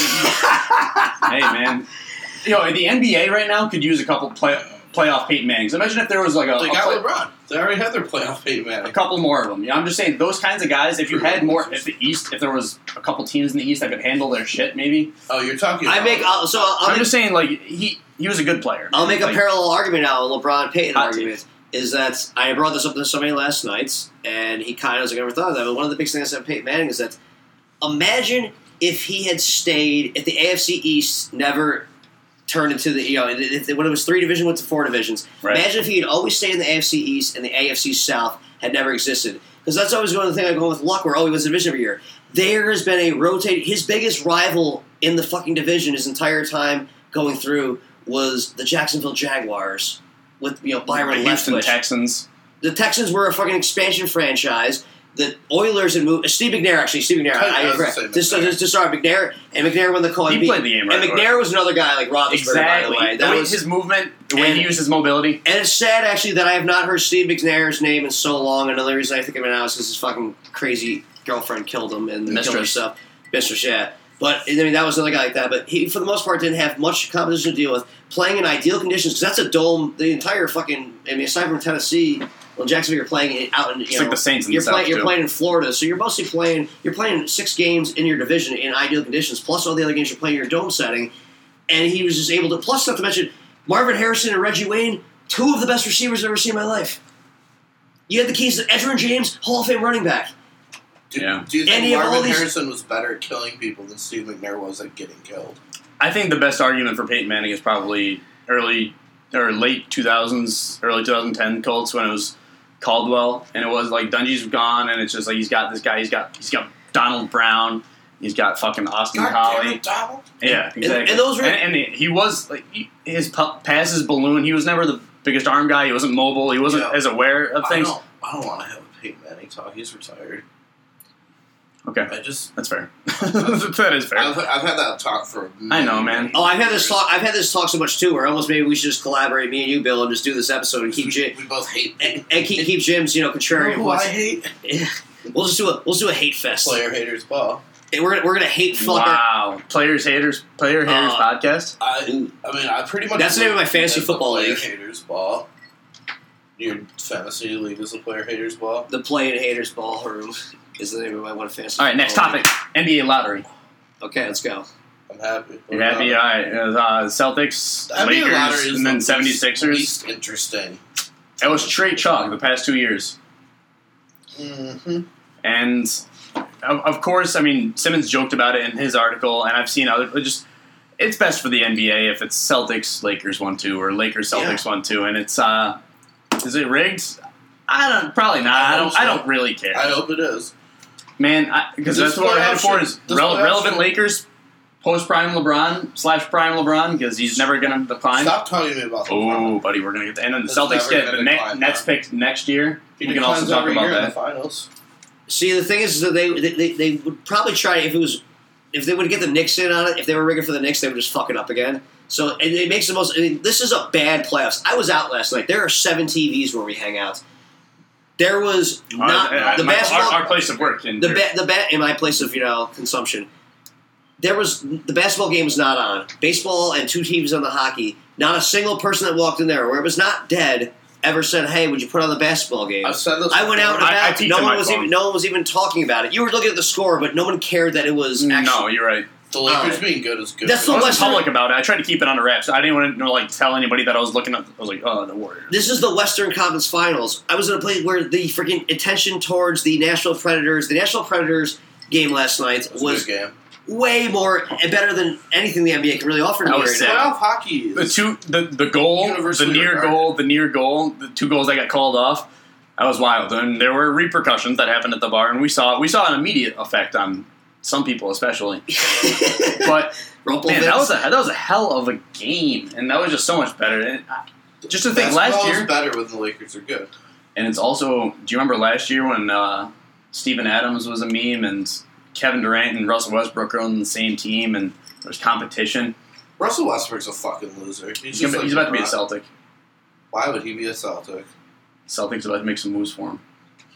hey man, you know the N B A right now could use a couple play, playoff Peyton Mannings. Imagine if there was like a, They a, got play- LeBron. They already had their playoff Peyton a Manning. couple more of them. You know, I'm just saying those kinds of guys. If you had more, if the East, if there was a couple teams in the East that could handle their shit, maybe. Oh, you're talking I about... make I'll, so I'll, I'm make, just saying, like he he was a good player. I'll make a Like, parallel argument now. A LeBron Peyton Hot argument is that I brought this up to somebody last night, and he kind of was like, I never thought of that. But one of the big things I said to Peyton Manning is that imagine if he had stayed, if the A F C East never turned into the, you know, if, when it was three divisions, went to four divisions. Right. Imagine if he had always stayed in the A F C East and the A F C South had never existed. Because that's always going to the thing I go with Luck, where, oh, he was a division every year. There has been a rotating, his biggest rival in the fucking division his entire time going through was the Jacksonville Jaguars with, you know, Byron the Houston Leftwich. Texans. The Texans were a fucking expansion franchise. The Oilers had moved. Steve McNair, actually, Steve McNair. I I, was I, gonna say just, McNair. just, just sorry, McNair and McNair won the call. He played the game right. And McNair was another guy like Roethlisberger, Exactly. by the way. The That way was, his movement, the way and- he used his mobility. and it's sad, actually, that I have not heard Steve McNair's name in so long. Another reason I think of it now is because his fucking crazy girlfriend killed him and killed Mistress. herself. Mistress, yeah. But I mean, that was another guy like that. But he, for the most part, didn't have much competition to deal with. Playing in ideal conditions, because that's a dome. The entire fucking. I mean, aside from Tennessee, well, Jacksonville, you're playing out in. You It's know, like the Saints in you're the playing. South, You're too. playing in Florida, so you're mostly playing. You're playing six games in your division in ideal conditions, plus all the other games you're playing in your dome setting. And he was just able to. Plus, not to mention Marvin Harrison and Reggie Wayne, two of the best receivers I've ever seen in my life. You had the keys to Edgerrin James, Hall of Fame running back. Do, Yeah. do you And think you have all Marvin these- Harrison was better at killing people than Steve McNair was at getting killed? I think the best argument for Peyton Manning is probably early or late two thousands, early twenty ten Colts when it was Caldwell, and it was like Dungy's gone, and it's just like he's got this guy, he's got he's got Donald Brown, he's got fucking Austin God damn Collie. it, Donald. Yeah, exactly. and those were- and, and he was like he, his pu- passes balloon. He was never the biggest arm guy. He wasn't mobile. He wasn't Yeah. as aware of I things. don't, I don't want to have a Peyton Manning talk. He's retired. Okay, I just, that's fair. That is fair. I've, I've had that talk for. I know, man. Oh, I've had this talk. I've had this talk so much too, where almost maybe we should just collaborate, me and you, Bill, and just do this episode and keep Jim We both hate. and, and keep, keep Jim's, you know, contrarian. Who I points. hate? We'll just do a we'll just do a hate fest. Player haters ball. And we're gonna, we're gonna hate fuck. our- Wow, players haters, player haters Uh, podcast. I, I mean, I pretty much. That's the name of my fantasy as the football player league. haters ball. Your fantasy league is the player haters ball. The Play and Haters Ballroom is the name of my one fantasy. All right, next football topic: N B A lottery. league. Okay, let's go. I'm happy. You happy? All right, uh, Celtics, The N B A lottery Lakers, is and then the seventy-sixers. least interesting. It was straight chalk the past two years. Mm-hmm. And of, of course, I mean, Simmons joked about it in his article, and I've seen other. Just it's best for the N B A if it's Celtics, Lakers one two, or Lakers, Celtics one two, and it's uh, is it rigged? I don't probably not. I, I don't. hope so. I don't really care, I hope it is. man. Because This that's what we're headed playoff for should- is this rele- playoff relevant should- Lakers post prime LeBron slash prime LeBron because he's never going to decline. Stop talking to me about the Oh, buddy, we're gonna get the and then the That's Celtics never get gonna the ne- decline, Nets man. pick next year. He we can also declines talk every about year in the that. finals. See, the thing is that they, they they they would probably try if it was if they would get the Knicks in on it. If they were rigging for the Knicks, they would just fuck it up again. So and it makes the most. I mean, this is a bad playoffs. I was out last night. There are seven T Vs where we hang out. There was not Uh, uh, the my- basketball. Our, our place of work. In the here. ba- the bat in my place of you know consumption. There was the basketball game was not on. Baseball and two teams on the hockey. Not a single person that walked in there where it was not dead ever said, "Hey, would you put on the basketball game?" I've said this. I went out and I- I about. peeked No at one my was phone. even. No one was even talking about it. You were looking at the score, but no one cared that it was. Actually, No, you're right. The Lakers Uh, being good is good. that's I the wasn't Western- public about it. I tried to keep it under wraps. I didn't want to like tell anybody that I was looking at. I was like, oh, the Warriors. This is the Western Conference Finals. I was in a place where the freaking attention towards the Nashville Predators, the Nashville Predators game last night It was, was a good game. way more and better than anything the N B A can really offer to That me was right sad. now. Playoff hockey is The two, the the goal, the Universally near regarded. goal, the near goal, the two goals that got called off. That was wild, and there were repercussions that happened at the bar, and we saw we saw an immediate effect on some people, especially. But Rumple man, Vince. that was a that was a hell of a game, and that was just so much better. And I, just to think, Basketball last is year, better when the Lakers are good. and it's also. Do you remember last year when uh, Steven Adams was a meme and Kevin Durant and Russell Westbrook are on the same team, and there was competition? Russell Westbrook's a fucking loser. He's, He's, just gonna, like he's about to be a LeBron. Celtic. Why would he be a Celtic? Celtics about to make some moves for him.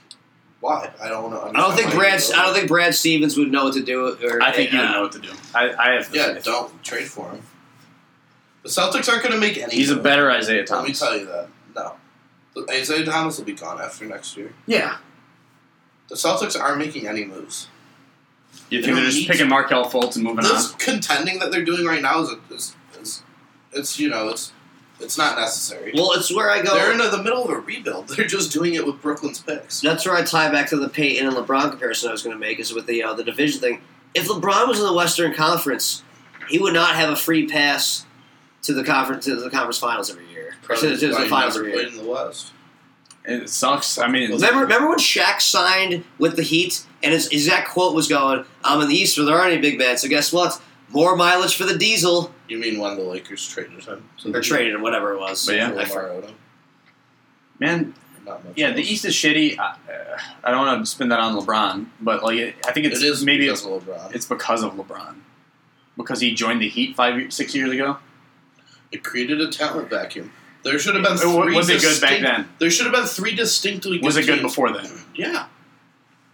Why? I don't know. I don't think Brad. I don't think Brad Stevens would know what to do. Or, I think he would uh, know what to do. I, I have. Yeah, don't trade for him. The Celtics aren't going to make any. He's a move. better Isaiah Let me Thomas. tell you that. No, Isaiah Thomas will be gone after next year. Yeah. The Celtics aren't making any moves. You They think they're don't just need picking to. Markelle Fultz and moving This on? contending that they're doing right now is, is, is it's you know it's it's not necessary. Well, it's where I go. They're in the middle of a rebuild. They're just doing it with Brooklyn's picks. That's where I tie back to the Peyton and LeBron comparison I was going to make is with the uh, the division thing. If LeBron was in the Western Conference, he would not have a free pass to the conference to the conference finals every year. Or to, to the Why he finals never every year. played in the West. It sucks. I mean, it's, Remember, remember when Shaq signed with the Heat and his exact quote was going, "I'm in the East where there aren't any big men, so guess what? More mileage for the diesel." You mean when the Lakers traded him? To Or the- traded him, whatever it was. But yeah. for I Lamar forgot. Odom? man, Not much yeah, the else. East is shitty. I, uh, I don't want to spin that on LeBron, but like, it, I think it's It is maybe because it's, of LeBron. it's because of LeBron, because he joined the Heat five, years- six years ago. It created a talent vacuum. There should have been Uh, wa- three. was it good back distinct- then? There should have been three distinctly good Was it good teams. before then? Yeah.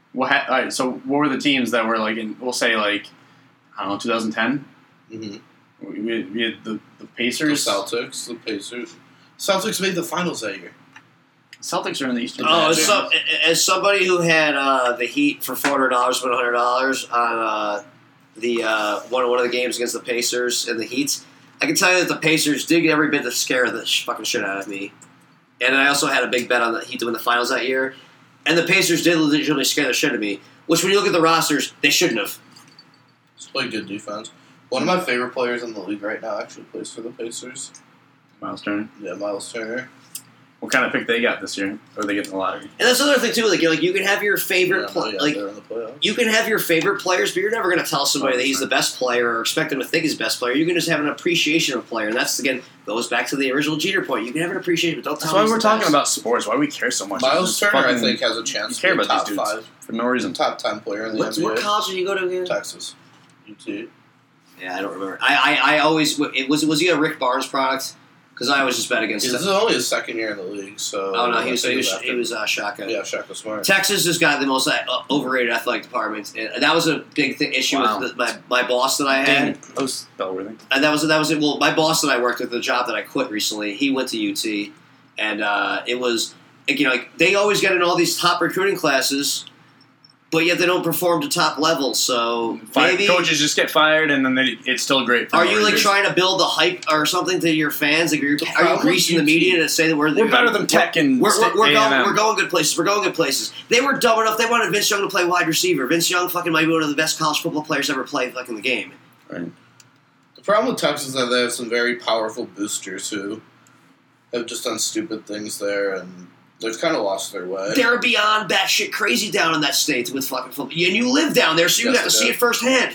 What? Ha- all right, so what were the teams that were like in? We'll say like I don't know, twenty ten. Mm-hmm. We, we, we had the, the The Pacers. Celtics, the Pacers. Celtics made the finals that year. Celtics are in the Eastern. Oh, Conference. as, so, as somebody who had uh, the Heat for four hundred dollars, one hundred dollars on uh, the uh, one one of the games against the Pacers and the Heat, I can tell you that the Pacers did get every bit to scare the sh- fucking shit out of me. And I also had a big bet on the Heat to win the finals that year. And the Pacers did legitimately scare the shit out of me. Which, when you look at the rosters, they shouldn't have. It's played good defense. One of my favorite players in the league right now actually plays for the Pacers. Miles Turner. Yeah, Miles Turner. What kind of pick they got this year? Or they get in the lottery? And that's another thing too. Like, you're, like you can have your favorite, Yeah, pl- yeah, like they're in the playoffs. you can have your favorite players, but you're never going to tell somebody that he's the best player or expect them to think he's the best player. You can just have an appreciation of a player, and that's again goes back to the original Jeter point. You can have an appreciation, but don't tell That's me why he's we're the talking best. about sports. Why we care so much? Miles It's Turner, I fucking- think, has a chance You to care be about top these dudes five, for no reason. top ten player in the What's, N B A. what college did you go to again? Texas, U T. Yeah, I don't remember. I I, I always it was was he a Rick Barnes product? Because I always just bet against. This is only his second year in the league, so. Oh no, I he was think he was, after- he was uh, Shaka. Yeah, Shaka Smart. Texas has got the most uh, overrated athletic department, and that was a big th- issue Wow. with the, my my boss that I had. Dang, that was Bellworthy. And that was that was it. Well, my boss that I worked with, the job that I quit recently, he went to U T, and uh, it was like, you know, like they always get in all these top recruiting classes, but yet they don't perform to top level. So Fire, maybe coaches just get fired, and then they, it's still great. For are no you like reason. trying to build the hype or something to your fans? Like, are you, The are you problem greasing the with U T media to say that we're We're better than Tech and We're, we're, we're, A and going, M. we're going good places. We're going good places. They were dumb enough. They wanted Vince Young to play wide receiver. Vince Young fucking might be one of the best college football players ever played fucking the game. Right. The problem with Texas is that they have some very powerful boosters who have just done stupid things there, and they've kind of lost their way. They're beyond batshit crazy down in that state with fucking football. And you live down there, so you Yes, got to they see do. it firsthand.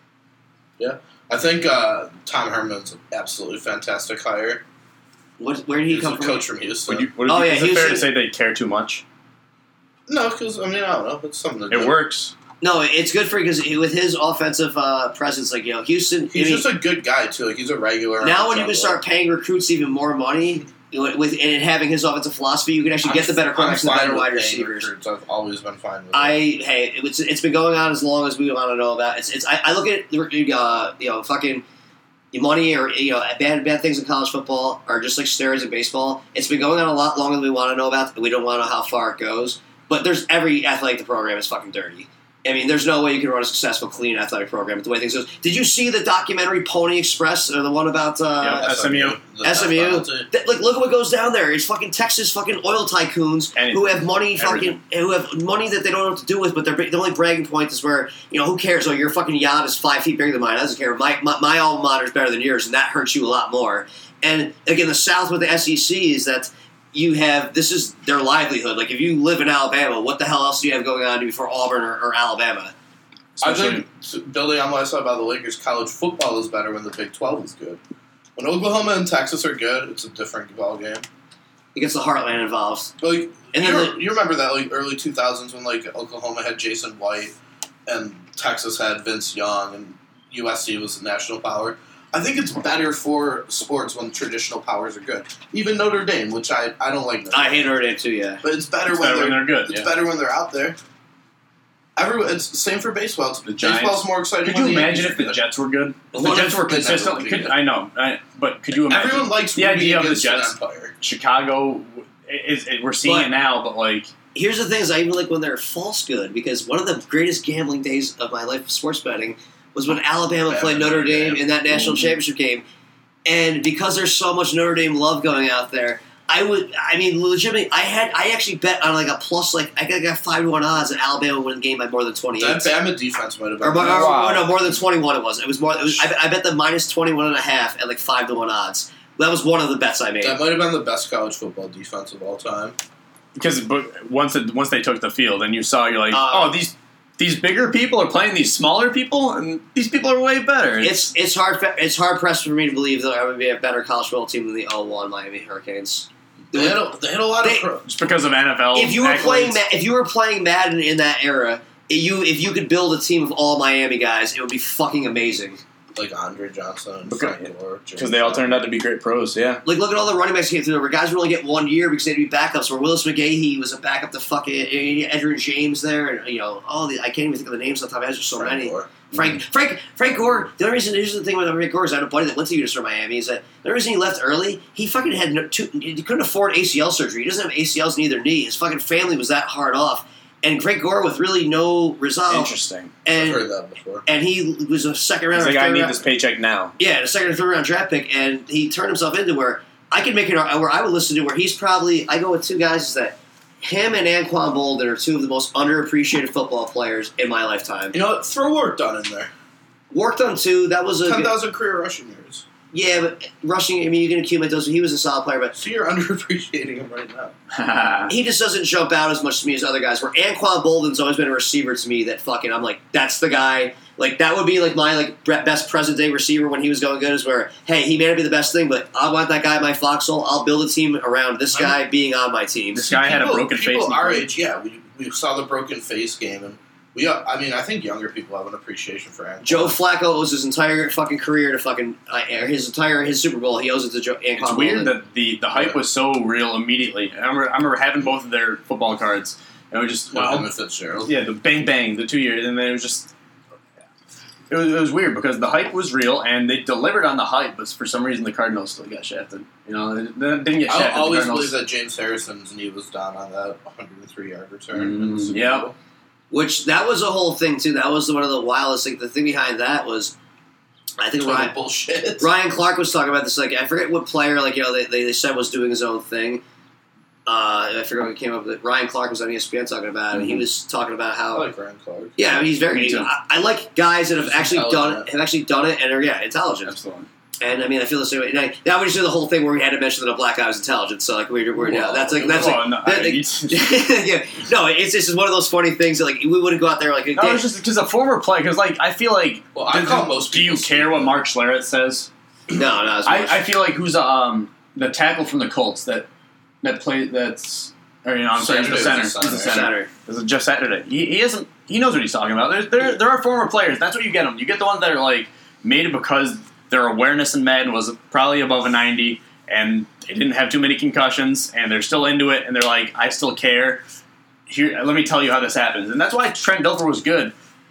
I think uh, Tom Herman's an absolutely fantastic hire. What, where did he He's come a from? coach from Houston. Would you, would Oh, it, yeah, is it he was fair to in- say they care too much? No, because, I mean, I don't know. It's something to do. It works. No, it's good for because with his offensive uh, presence, like, you know, Houston. He's I mean, just a good guy, too. Like, he's a regular. on now the when you can jungle. start paying recruits even more money, you know, with and having his offensive philosophy, you can actually get the better I'm quarterbacks and the fine better with wide paying receivers. recruits. I've always been fine with it. I hey, it's it's been going on as long as we want to know about. It's it's I, I look at uh, you know fucking money or you know bad bad things in college football are just like steroids in baseball. It's been going on a lot longer than we want to know about. And we don't want to know how far it goes. But there's every athletic program is fucking dirty. I mean, there's no way you can run a successful, clean athletic program with the way things goes. Did you see the documentary Pony Express or the one about uh, Yeah. S M U. The death S M U? penalty. Th- like, look at what goes down there. It's fucking Texas fucking oil tycoons Anything. who have money, Everything. fucking who have money that they don't know what to do with. But their the only bragging point is where you know who cares? Oh, your fucking yacht is five feet bigger than mine. I doesn't care. My my, my alma mater is better than yours, and that hurts you a lot more. And again, the South with the S E C is that you have this is their livelihood. Like if you live in Alabama, what the hell else do you have going on before Auburn or, or Alabama? I Especially- think, building on what I said about the Lakers, college football is better when the Big twelve is good. When Oklahoma and Texas are good, it's a different ball game. It gets the heartland involved. Like, And you, then you remember that like early two thousands when like Oklahoma had Jason White and Texas had Vince Young and U S C was the national power. I think it's better for sports when traditional powers are good. Even Notre Dame, which I, I don't like. Notre I Dame. hate Notre Dame too. Yeah. But it's better, It's when, better they're, when they're good. It's Yeah. better when they're out there. Everyone, it's the same for baseball. It's, The Giants. baseball's more exciting. Could when you the imagine Yankees if the are good. Jets were good? If What the if Jets were they never consistently. would be Could, good? I know, I, but could you imagine? Everyone likes the rooting idea of the against an Jets. empire. Chicago is, is we're seeing But- it now, but like Here's the thing: is I even like when they're false good because one of the greatest gambling days of my life of sports betting was when Alabama Yeah, played Notre Notre Dame Dame. in that national Mhm. championship game, and because there's so much Notre Dame love going out there, I would, I mean, legitimately, I had, I actually bet on like a plus, like I got, got five to one odds that Alabama would win the game by more than twenty-eight. That Bama defense might have been. Or, or, or- Wow. or no, more than twenty-one. It was. It was more. It was, I, bet- I bet the minus twenty-one and a half at like five to one odds. That was one of the bets I made. That might have been the best college football defense of all time. because but once it, once they took the field and you saw, you're like, Uh, oh, these these bigger people are playing these smaller people, and these people are way better. It's it's hard it's hard pressed for me to believe that I would be a better college football team than the oh one Miami Hurricanes. They had a, they had a lot They- of pros. just because of N F L. If you were accolades. playing Ma- if you were playing Madden in that era, you if you could build a team of all Miami guys, it would be fucking amazing. like Andre Johnson and Because- Frank Gore. Because they all turned out to be great pros, yeah. Like, look at all the running backs who came through there, where guys would only get one year because they'd be backups. Where Willis McGahee was a backup to fucking Edgerrin James there, and you know all the I can't even think of the names off the top of my head. There's so Frank many. Gore. Frank Frank Frank Gore. The only reason here's the thing with Frank Gore is I had a buddy that went to University of Miami. Is that the only reason he left early? He fucking had no, two, he couldn't afford A C L surgery. He doesn't have A C Ls in either knee. His fucking family was that hard off. And Frank Gore with really no resolve. Interesting. And I've heard that before. and he was a second round. He's or like, I third need round- this paycheck now. Yeah, a second or third round draft pick, and he turned himself into where I could make it where I would listen to where he's probably I go with two guys is that him and Anquan Bolden are two of the most underappreciated football players in my lifetime. You know what? Throw Ward Dunn in there. Worked on two. That was a ten good, thousand career rushing yards. yeah, but rushing. I mean, you can accumulate those. He was a solid player, but So you're underappreciating him right now. he just doesn't jump out as much to me as other guys. Where Anquan Bolden's always been a receiver to me that fucking I'm like that's the guy. Like that would be like my like best present day receiver when he was going good. Is where hey he may not be the best thing, but I want that guy in my foxhole. I'll build a team around this guy being on my team. This guy had a People- broken face. People and our played. age, yeah, we, we saw the broken face game, and we. uh, I mean, I think younger people have an appreciation for Anquan. Joe Flacco owes his entire fucking career to fucking uh, his entire his Super Bowl. He owes it to Joe. Anquan It's weird Bolden. that the, the hype was so real immediately. I remember, I remember having both of their football cards. And it was just, Well, well, him and Fitzgerald. yeah, the bang bang, the two years, and then it was just, it was, it was weird because the hype was real and they delivered on the hype, but for some reason the Cardinals still got shafted. You know, they they didn't get shafted. I always the Cardinals. believe that James Harrison's knee was down on that one hundred three yard return. Mm, in the Super yeah. Bowl. Which that was a whole thing too. That was one of the wildest things. The thing behind that was, I think Total Ryan, bullshit. Ryan Clark was talking about this. Like I forget what player, like you know, they, they, they said was doing his own thing. Uh, I forget what came up with it. Ryan Clark was on E S P N talking about it. And he Mhm. was talking about I how. like Ryan Clark. Yeah, I mean, he's very. Me too. I, I like guys that have He's actually done intelligent. it, have actually done it, and are yeah, intelligent. Absolutely. And I mean, I feel the same way. And I, that was just the whole thing where we had to mention that a black guy was intelligent. So like we're, we're yeah, Well, that's like that's well, like, no, that- I- like- yeah, no, it's just one of those funny things that like we wouldn't go out there like. No, it's just because a former player. Because like I feel like, Well, I does- call most do you people care what stupid. Mark Schlereth says? no, not as much. I, I feel like who's um the tackle from the Colts that that play that's or you know I'm sorry he's the center. Saturday was He's a the center. center. This is Jeff Saturday. He, he isn't. He knows what he's talking about. There's, there there are former players. That's what you get them. You get the ones that are like made it because their awareness in Madden was probably above a ninety, and they didn't have too many concussions, and they're still into it, and they're like, I still care. Here, let me tell you how this happens, and that's why Trent Dilfer was good.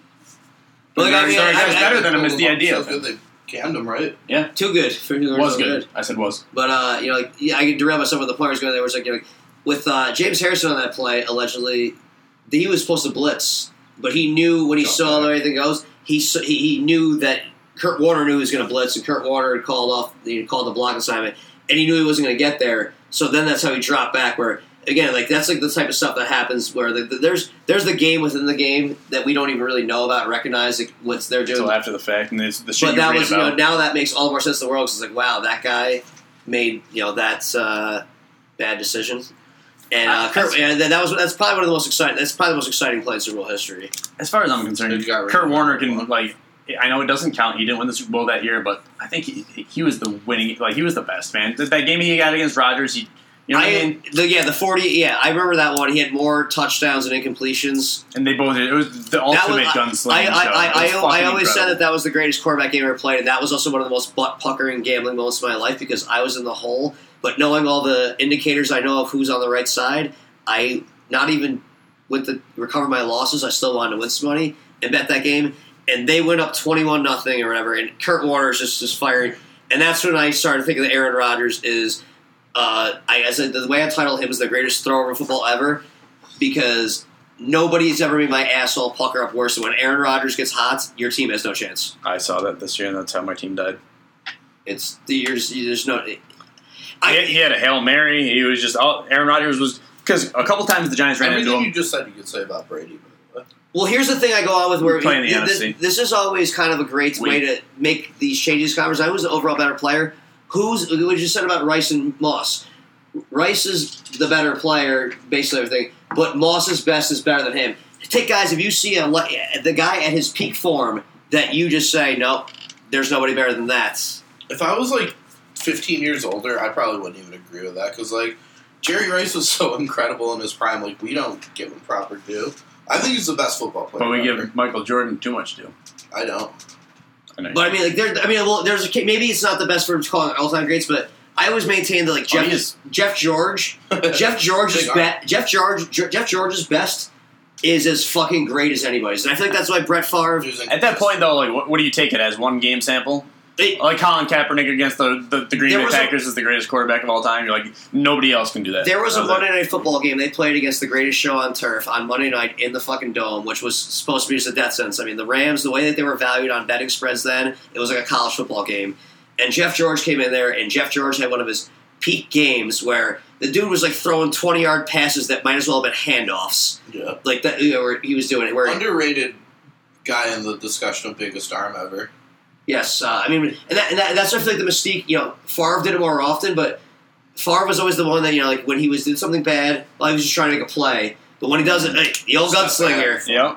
Look, I mean, there are I- guys I- better than him is the idea. So of him. good they canned him, right? Too good for who Was good. I said was. But uh, you know, like yeah, I can derail myself with the players going there. Where it's like, you know, like, with uh, James Harrison on that play, allegedly, he was supposed to blitz, but he knew when he Oh, saw yeah. where everything goes, he s- he, he knew that Kurt Warner knew he was going to blitz, and Kurt Warner had called off, he called the block assignment, and he knew he wasn't going to get there. So then that's how he dropped back. Where again, like that's like the type of stuff that happens where the, the, there's there's the game within the game that we don't even really know about, and recognize like, what they're doing. Until after the fact, and it's the shit But you that read was, you about. know, now that makes all the more sense in the world because it's like, wow, that guy made, you know, that uh, bad decision. And uh, I- Kurt, I- and that was that's probably one of the most exciting. That's probably the most exciting play in Super Bowl history. As far as I'm concerned, You got rid Kurt of Warner him. can like. I know it doesn't count. He didn't win the Super Bowl that year, but I think he, he was the winning. Like he was the best man. That, that game he got against Rodgers, he, you know what I, I, mean. the, yeah, the forty. Yeah, I remember that one. He had more touchdowns and incompletions. And they both. It was the ultimate gunslinger I, I, show. I, It was I, I fucking always said incredible. that that was the greatest quarterback game I ever played, and that was also one of the most butt puckering gambling moments of my life because I was in the hole. But knowing all the indicators I know of who's on the right side, I not even with the recover my losses, I still wanted to win some money and bet that game. And they went up twenty-one nothing or whatever, and Kurt Warner's just just firing. And that's when I started thinking that Aaron Rodgers is. Uh, I as I, the way I titled him is the greatest thrower of football ever because nobody's ever made my asshole pucker up worse than when Aaron Rodgers gets hot. Your team has no chance. I saw that this year, and that's how my team died. It's the years. There's no. He I, had, he had a Hail Mary. He was just. Oh, Aaron Rodgers was because a couple times the Giants ran into Everything him. you just said, you could say about Brady. By the way. well, here's the thing I go on with where Playing the this, N F C. this is always kind of a great way to make these changes. Conference. I was the overall better player. Who's what you just said about Rice and Moss? Rice is the better player, basically everything. But Moss's best is better than him. Take guys, if you see a the guy at his peak form that you just say, nope, there's nobody better than that. If I was like fifteen years older, I probably wouldn't even agree with that because like Jerry Rice was so incredible in his prime. Like we don't give him proper due. I think he's the best football player. But we ever. give Michael Jordan too much due. I don't. But I mean, like, there. I mean, well, there's a ca- maybe it's not the best for calling all-time greats, but I always maintain that like Jeff, Oh, he is. Jeff George, Jeff George's Big be- Jeff George, Jeff George's best is as fucking great as anybody's, and I feel like that's why Brett Favre. At that point, though, like, what, what do you take it as? One game sample? It, Like Colin Kaepernick against the, the, the Green There Bay was a- Packers is the greatest quarterback of all time. You're like, nobody else can do that. There was a How's Monday that? Night Football game they played against the greatest show on turf on Monday night in the fucking dome, which was supposed to be just a death sentence. I mean, the Rams, the way that they were valued on betting spreads then, it was like a college football game. And Jeff George came in there, and Jeff George had one of his peak games where the dude was like throwing twenty-yard passes that might as well have been handoffs. Yeah. Like that, you know, where he was doing it. Where Underrated guy in the discussion of biggest arm ever. Yes, uh, I mean, and, that, and that, that's I feel like the mystique. You know, Favre did it more often, but Favre was always the one that, you know, like when he was doing something bad, well, he was just trying to make a play. But when he does it, hey, the old It's not gunslinger. Yep.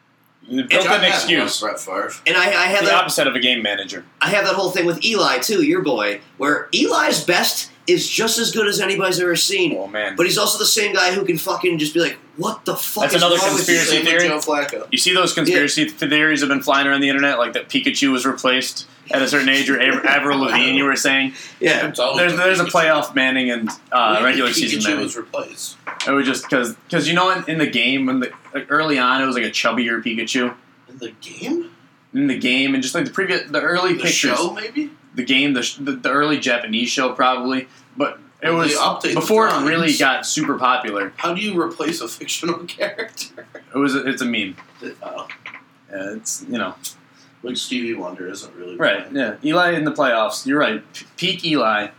Built John an Madden excuse. loves Brett Favre. And I, I have The that. opposite of a game manager. I have that whole thing with Eli too, your boy, where Eli's best is just as good as anybody's ever seen. Oh, man. But he's also the same guy who can fucking just be like, "What the fuck That's is another wrong with you?" conspiracy Same with theory? Joe Flacco. You see those conspiracy theories have been flying around the internet, like that Pikachu was replaced at a certain age, or Av- Avril Lavigne, you were saying? Yeah, It's always There's, been there's a Pikachu. playoff Manning and uh, When regular Pikachu season Manning. was replaced. It was just because, because you know, in, in the game, when the like early on, it was like a chubbier Pikachu In the game? in the game, and just like the previous, the early The pictures, show, maybe? the game, the, sh- the the early Japanese show probably, but it Well, they was update the before it drawings. really got super popular. How do you replace a fictional character? It was a, it's a meme. Oh, Yeah, it's you know like Stevie Wonder isn't really right. Yeah, Eli in the playoffs. You're right. P- peak Eli.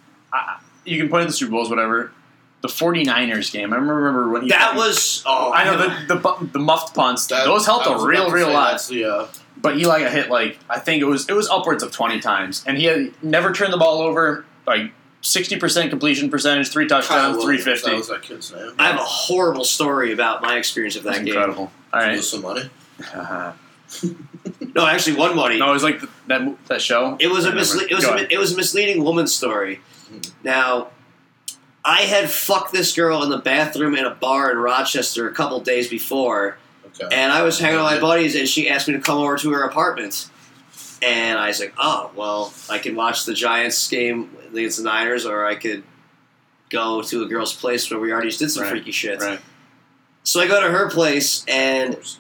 I, you can play the Super Bowls, whatever. The 49ers game. I remember when he that fucking- was. Oh, I know the the, bu- the muffed punts. That- those helped I a was real, about to real say lot. That's the, uh, But Eli got hit like I think it was it was upwards of twenty times, and he had never turned the ball over. Like sixty percent completion percentage, three Kyle touchdowns, three Williams, fifty. That was that kid's name. I have a horrible story about my experience of that That's game. incredible. All right. Lose some money. Uh-huh. No, actually, one money. No, it was like th- that mo- that show. It was a I remember. misle- it was Go a, ahead. it was a misleading woman's story. Now, I had fucked this girl in the bathroom in a bar in Rochester a couple days before, Okay. and I was hanging out with my buddies, and she asked me to come over to her apartment. And I was like, "Oh, well, I can watch the Giants game against the Niners, or I could go to a girl's place where we already did some Right, freaky shit." Right. So I go to her place, Of and course.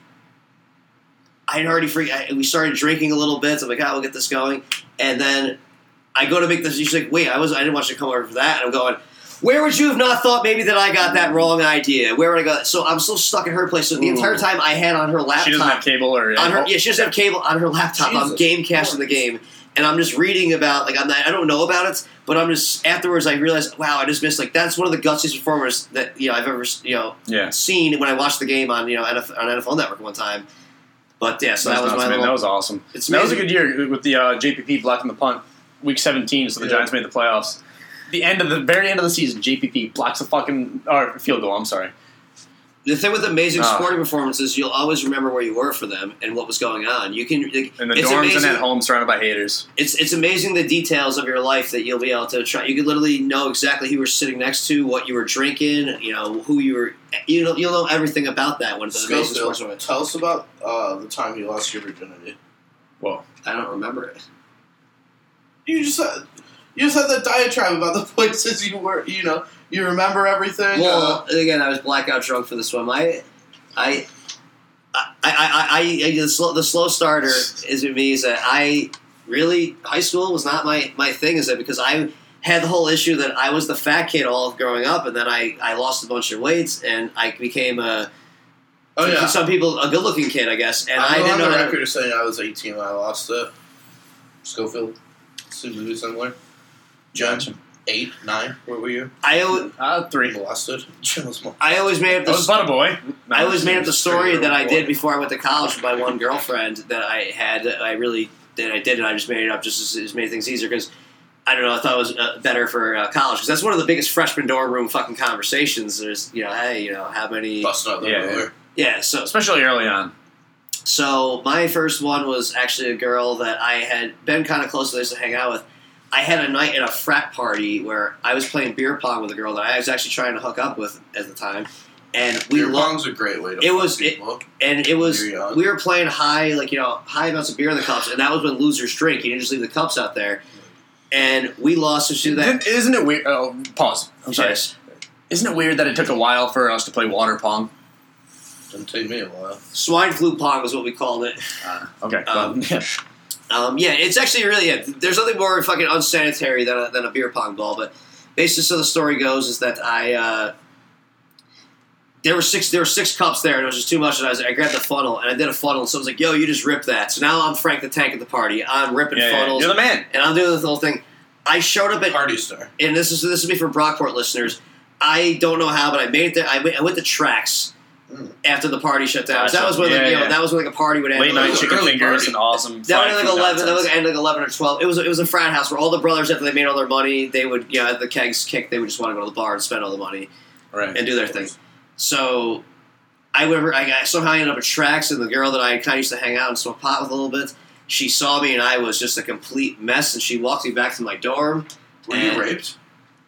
I'd already freaked. I, we started drinking a little bit. So I'm like, "Ah, we'll get this going." And then I go to make this. She's like, "Wait, I was I didn't want you to come over for that." And I'm going, "Where would you have not thought maybe that I got that wrong idea? Where would I go?" So I'm still stuck at her place. So the Ooh. entire time I had on her laptop, She doesn't have cable or on her yeah, she doesn't have cable on her laptop. I'm Jesus game casting the game, and I'm just reading about like I'm not, I don't know about it, but I'm just afterwards I realized, wow, I just missed like that's one of the gutsiest performers that you know I've ever you know Yeah. seen when I watched the game on you know N F L, on N F L Network one time. But yeah, so that was nuts, my man. little. That was awesome. It's That was a amazing. good year with the uh, J P P blocking the punt. Week seventeen, so the Yeah. Giants made the playoffs. The end of the very end of the season, J P P blocks a fucking or field goal. I'm sorry. The thing with amazing Ah. sporting performances, you'll always remember where you were for them and what was going on. You can like, In the it's dorms amazing. and at home, surrounded by haters. It's it's amazing the details of your life that you'll be able to try. You could literally know exactly who you were sitting next to, what you were drinking, you know who you were. You know you'll know everything about that when it's an amazing sports Schofield, moment. tell us about uh, the time you lost your virginity. Whoa. I don't remember it. You just had, you just had that diatribe about the places you were. You know, you remember everything. Well, uh, again, I was blackout drunk for the swim. I, I, I, I, I, I the, slow, the slow starter is with me is that I really high school was not my my thing. Is that because I had the whole issue that I was the fat kid all of growing up, and then I I lost a bunch of weight, and I became a oh to yeah, some people a good looking kid, I guess. And I I'm didn't on know the that. record of saying I was eighteen when I lost it. Schofield, seems to be similar. John, Gotcha. eight, nine. Where were you? I al- Uh, three. Molested. Jim was molested. I always made up I was the about a boy. I always made up the story Straight that I up did boy. before I went to college with my one girlfriend that I had. That I really that I did, and I just made it up just as, as made things easier because I don't know. I thought it was uh, better for uh, college because that's one of the biggest freshman dorm room fucking conversations. There's you know, hey, you know, how many? Busting out the Yeah, ruler. Yeah, so Especially early on. so my first one was actually a girl that I had been kind of close to. I used to hang out with. I had a night at a frat party where I was playing beer pong with a girl that I was actually trying to hook up with at the time. and we Beer lo- pong's a great way to It fuck was- it- people. and it was You're young. we were playing high, like you know, high amounts of beer in the cups, and that was when losers drink. You didn't just leave the cups out there, and we lost to that. Isn't it weird? Oh, pause. I'm sorry. Yes. Isn't it weird that it took a while for us to play water pong? Didn't take me a while. Swine flu pong was what we called it. Uh, okay. Um, well, Um, yeah, it's actually really yeah, there's nothing more fucking unsanitary than a, than a beer pong ball. But basically, so the story goes is that I uh, there were six there were six cups there, and it was just too much. And I was I grabbed the funnel and I did a funnel. And someone's like, "Yo, you just ripped that." So now I'm Frank the Tank at the party. I'm ripping yeah, yeah, funnels, you're the man. and I'm doing this whole thing. I showed up at Party star. and this is this is me for Brockport listeners. I don't know how, but I made it there. I went, I went to Tracks Mm. after the party shut down. So that Gotcha. was when like, Yeah, you know yeah. that was when like a party would end. Late like, night chicken early fingers party. and awesome. That fried was like food eleven. That nonsense. was ended like eleven or twelve. It was it was a frat house where all the brothers, after they made all their money, they would you know, the kegs kicked. They would just want to go to the bar and spend all the money Right. and do their thing. So I remember I got, somehow I ended up at Tracks, and the girl that I kind of used to hang out and smoke pot with a little bit, she saw me and I was just a complete mess, and she walked me back to my dorm. Were And- you raped?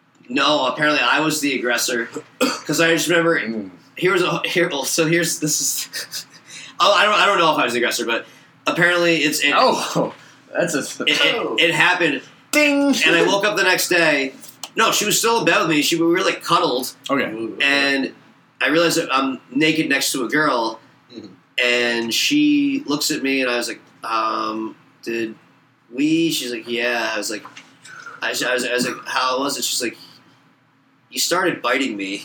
No, apparently I was the aggressor because I just remember Mm. here was a here. Well, so here's this is. oh, I don't I don't know if I was the aggressor, but apparently it's it, Oh, that's a it, it, it happened. ding. And I woke up the next day. No, she was still in bed with me. She we were like cuddled, Okay. Ooh. and I realized that I'm naked next to a girl, Mhm. and she looks at me, and I was like, um, "Did we?" She's like, "Yeah." I was like, I was, I was, I was like, "How was it?" She's like, "You started biting me."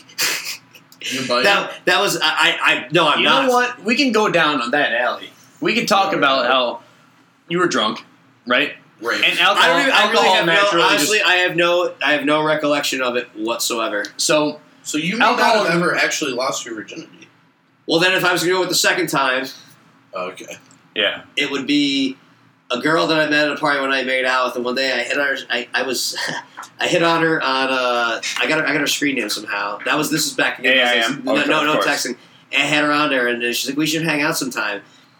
You biting? that that was I I, I no I'm You not. know what? We can go down on that alley. We can talk Alright. about how you were drunk, right? Raped. And alcohol, I don't even. I alcohol really have no. naturally Honestly, just, I have no. I have no recollection of it whatsoever. so so you may alcohol- not have ever actually lost your virginity. Well, then, if I was going to go with the second time, Okay. yeah. it would be a girl that I met at a party when I made out with, and one day I hit on her. I, I was, I hit on her on. Uh, I got her. I got her screen name somehow. That was. This is back again. A I M? No, Okay, no, of no course. texting. And I had her on there, and she's like, "We should hang out sometime."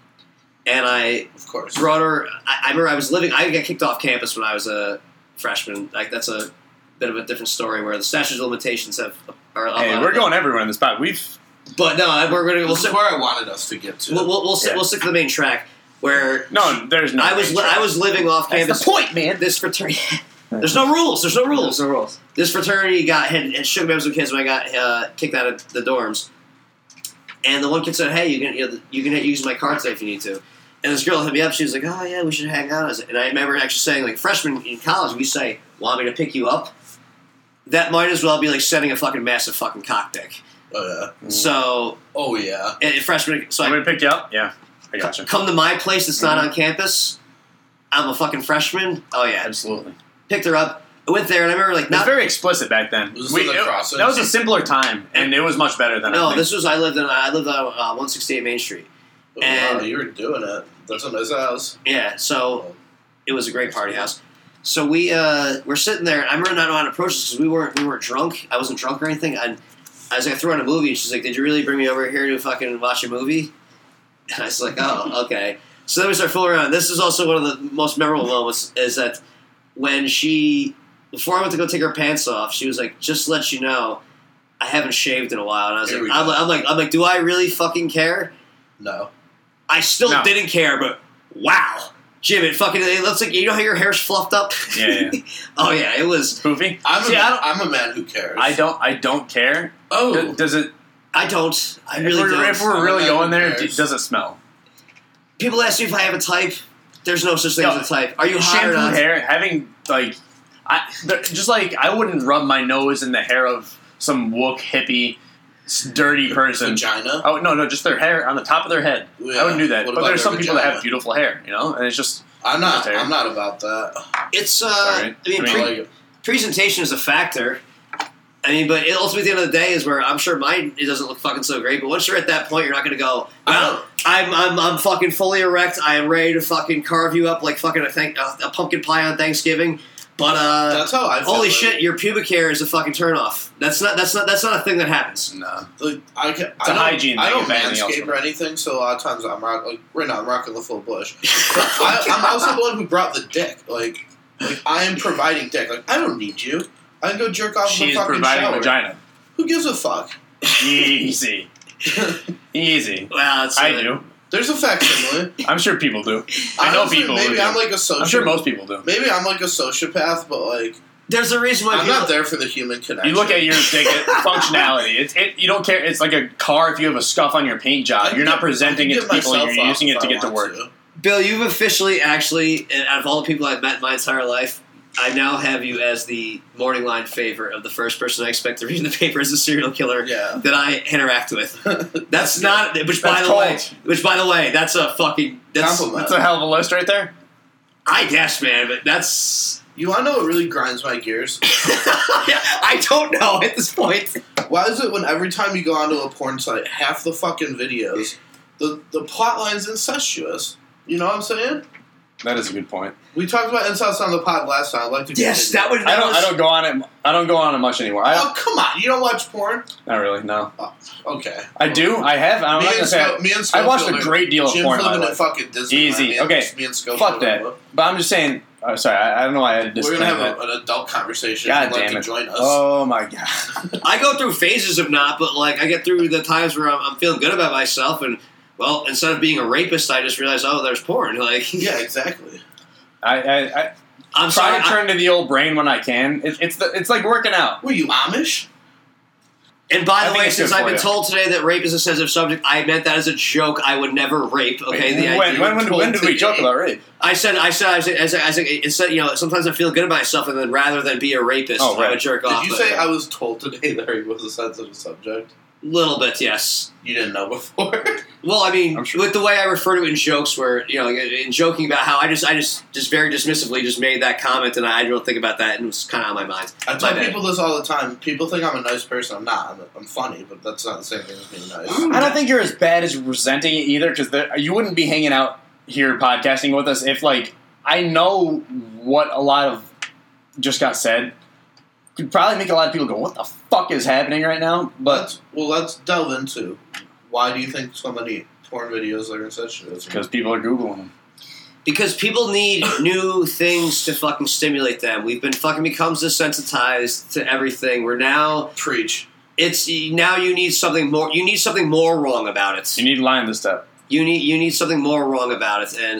And I Of course. brought her. I, I remember I was living. I got kicked off campus when I was a freshman. Like that's a bit of a different story where the statute of limitations have. Are up Hey, on we're it. going everywhere in this spot. We've But no, I- we're going to. We'll This stick. is where I wanted us to get to. We'll, we'll, we'll, stick, Yeah. we'll stick to the main track where no. There's no. I was. Li- I was living off That's campus. the point, man. This fraternity. There's no rules. There's no rules. no rules. This fraternity got had, had shook members of kids when I got uh, kicked out of the dorms. And the one kid said, "Hey, you can you, know, you can use my card today if you need to." And this girl hit me up. She was like, "Oh yeah, we should hang out." I was- And I remember actually saying, like, freshmen in college, we say, "Want me to pick you up?" That might as well be like sending a fucking massive fucking cock dick. Oh yeah. So, Oh yeah. and, and freshmen, so I'm I gonna pick you up. Yeah, I gotcha. come to my place that's not Mhm. on campus. I'm a fucking freshman. Oh yeah, Absolutely. picked her up. I went there, and I remember like It was not. very explicit back then. Was this We- in the it- crossings? that was a simpler time, and it was much better than I No, think. this was I lived in I lived on uh, one sixty-eight Main Street. Oh, And- wow, you were doing it. That's a nice house. Yeah, so it was a great party house. So we uh, we're sitting there. And I remember not knowing how to approach this because we weren't we weren't drunk. I wasn't drunk or anything. And I was like, I threw on a movie, and she's like, "Did you really bring me over here to fucking watch a movie?" And I was like, "Oh, okay." So then we start fooling around. This is also one of the most memorable moments. Is that when she before I went to go take her pants off, she was like, "Just to let you know, I haven't shaved in a while." And I was Here like, we I'm, go. like, "I'm like, I'm like, do I really fucking care?" No. I still No. didn't care, but wow, Jim, it fucking it looks like you know how your hair's fluffed up. Yeah, yeah. Oh yeah, it was. Poofy. I'm See, a, I don't. I'm a man who cares. I don't. I don't care. Oh. D- Does it? I don't. I If really we're, don't. if we're I'm really a man going who there, d- cares. does it smell? People ask me if I have a type. There's no such thing Yo, as a type. Are you hot or Shampoo not? hair, having like, I there- just like I wouldn't rub my nose in the hair of some wook hippie, s- dirty person. Vagina. Oh no, no, just their hair on the top of their head. Yeah. I wouldn't do that. What But about there's their some people that vagina? have beautiful hair, you know, and it's just I'm not. Just hair. I'm not about that. It's uh. Sorry. I mean, I mean, pre- I like it. presentation is a factor. I mean, but it, ultimately, at the end of the day, is where I'm sure mine it doesn't look fucking so great. But once you're at that point, you're not going to go. Well, I'm, I'm I'm fucking fully erect. I am ready to fucking carve you up like fucking a, thank, a, a pumpkin pie on Thanksgiving. But uh, That's how I feel. holy like, shit, your pubic hair is a fucking turnoff. That's not that's not that's not a thing that happens. no. Like, I can, It's I a don't, hygiene I thing, don't if anything else. manscape or anything, so a lot of times I'm rock, like right now I'm rocking the full bush. But I, I'm also the one who brought the dick. Like, like I am providing dick. Like I don't need you. I can go jerk off in the She's fucking providing shower. vagina. Who gives a fuck? Easy. Easy. Well, it's, I uh, do. There's a facsimile. I'm sure people do. I know Honestly, people Maybe who do. I'm like a sociopath. I'm sure most people do. Maybe I'm like a sociopath, but like There's a reason why I'm people, not there for the human connection. You look at your like, functionality. It's it. You don't care. It's like a car. If you have a scuff on your paint I job, can you're not get- presenting I it can to get people. You're myself using off it to if I get to want work. to. Bill, you've officially actually, and out of all the people I've met in my entire life, I now have you as the morning line favorite of the first person I expect to read in the paper as a serial killer Yeah. that I interact with. That's not. Which by That's the way, cold. which by the way, that's a fucking. That's, Compliment. That's a hell of a list right there. I guess, man, but that's. You want to know what really grinds my gears? I don't know at this point. Why is it when every time you go onto a porn site, half the fucking videos, the the plot line's incestuous? You know what I'm saying? That is a good point. We talked about incest on the pod last time. I'd like to Yes, continue. that would. I That don't. was, I don't go on it. I don't go on it much anymore. I Oh, don't, come on. You don't watch porn? not really. No. Okay. I do. I have. I'm me not gonna and say. Sco- me and I Schofield watched a are- great deal of Jim's porn in my living at life. fucking Disney. Easy. Me and- Okay. Me and Schofield Fuck are that. living. But I'm just saying. Oh, sorry. I, I don't know why I had to We're gonna have disclaim a, that. an adult conversation. God If you'd like damn to it. join us. Oh my god. I go through phases of not, but like I get through the times where I'm, I'm feeling good about myself, and well, instead of being a rapist, I just realize, oh, there's porn. Like, Yeah, exactly. I, I, I I'm try sorry. to I- turn to the old brain when I can. It, it's the, it's like working out. Were you Amish? And by I the think way, it's since good I've for been you. told today that rape is a sensitive subject, I meant that as a joke. I would never rape. Okay, the when, idea. when, when, when did we today. joke about rape? I said, I said, I said, I said, I said, instead, you know, sometimes I feel good about myself, and then rather than be a rapist, Oh, right. I would jerk off. Did you but- say I was told today that rape was a sensitive subject? Little bit, yes. You didn't know before? Well, I mean, I'm sure. with the way I refer to it in jokes, where you know, in joking about how I just, I just, just very dismissively just made that comment, and I don't think about that, and it was kind of on my mind. I My tell bad. people this all the time. People think I'm a nice person. I'm not. I'm, I'm funny, but that's not the same thing as being nice. I don't think you're as bad as resenting it either, because you wouldn't be hanging out here podcasting with us if, like, I know what a lot of just got said could probably make a lot of people go, "What the fuck is happening right now?" But Let's, well, let's delve into why do you think so many porn videos are incestuous? because people are googling them. Because people need new things to fucking stimulate them. We've been fucking becomes desensitized to everything. We're now Preach. it's now you need something more. You need something more wrong about it. You need to line this up. You need you need something more wrong about it, and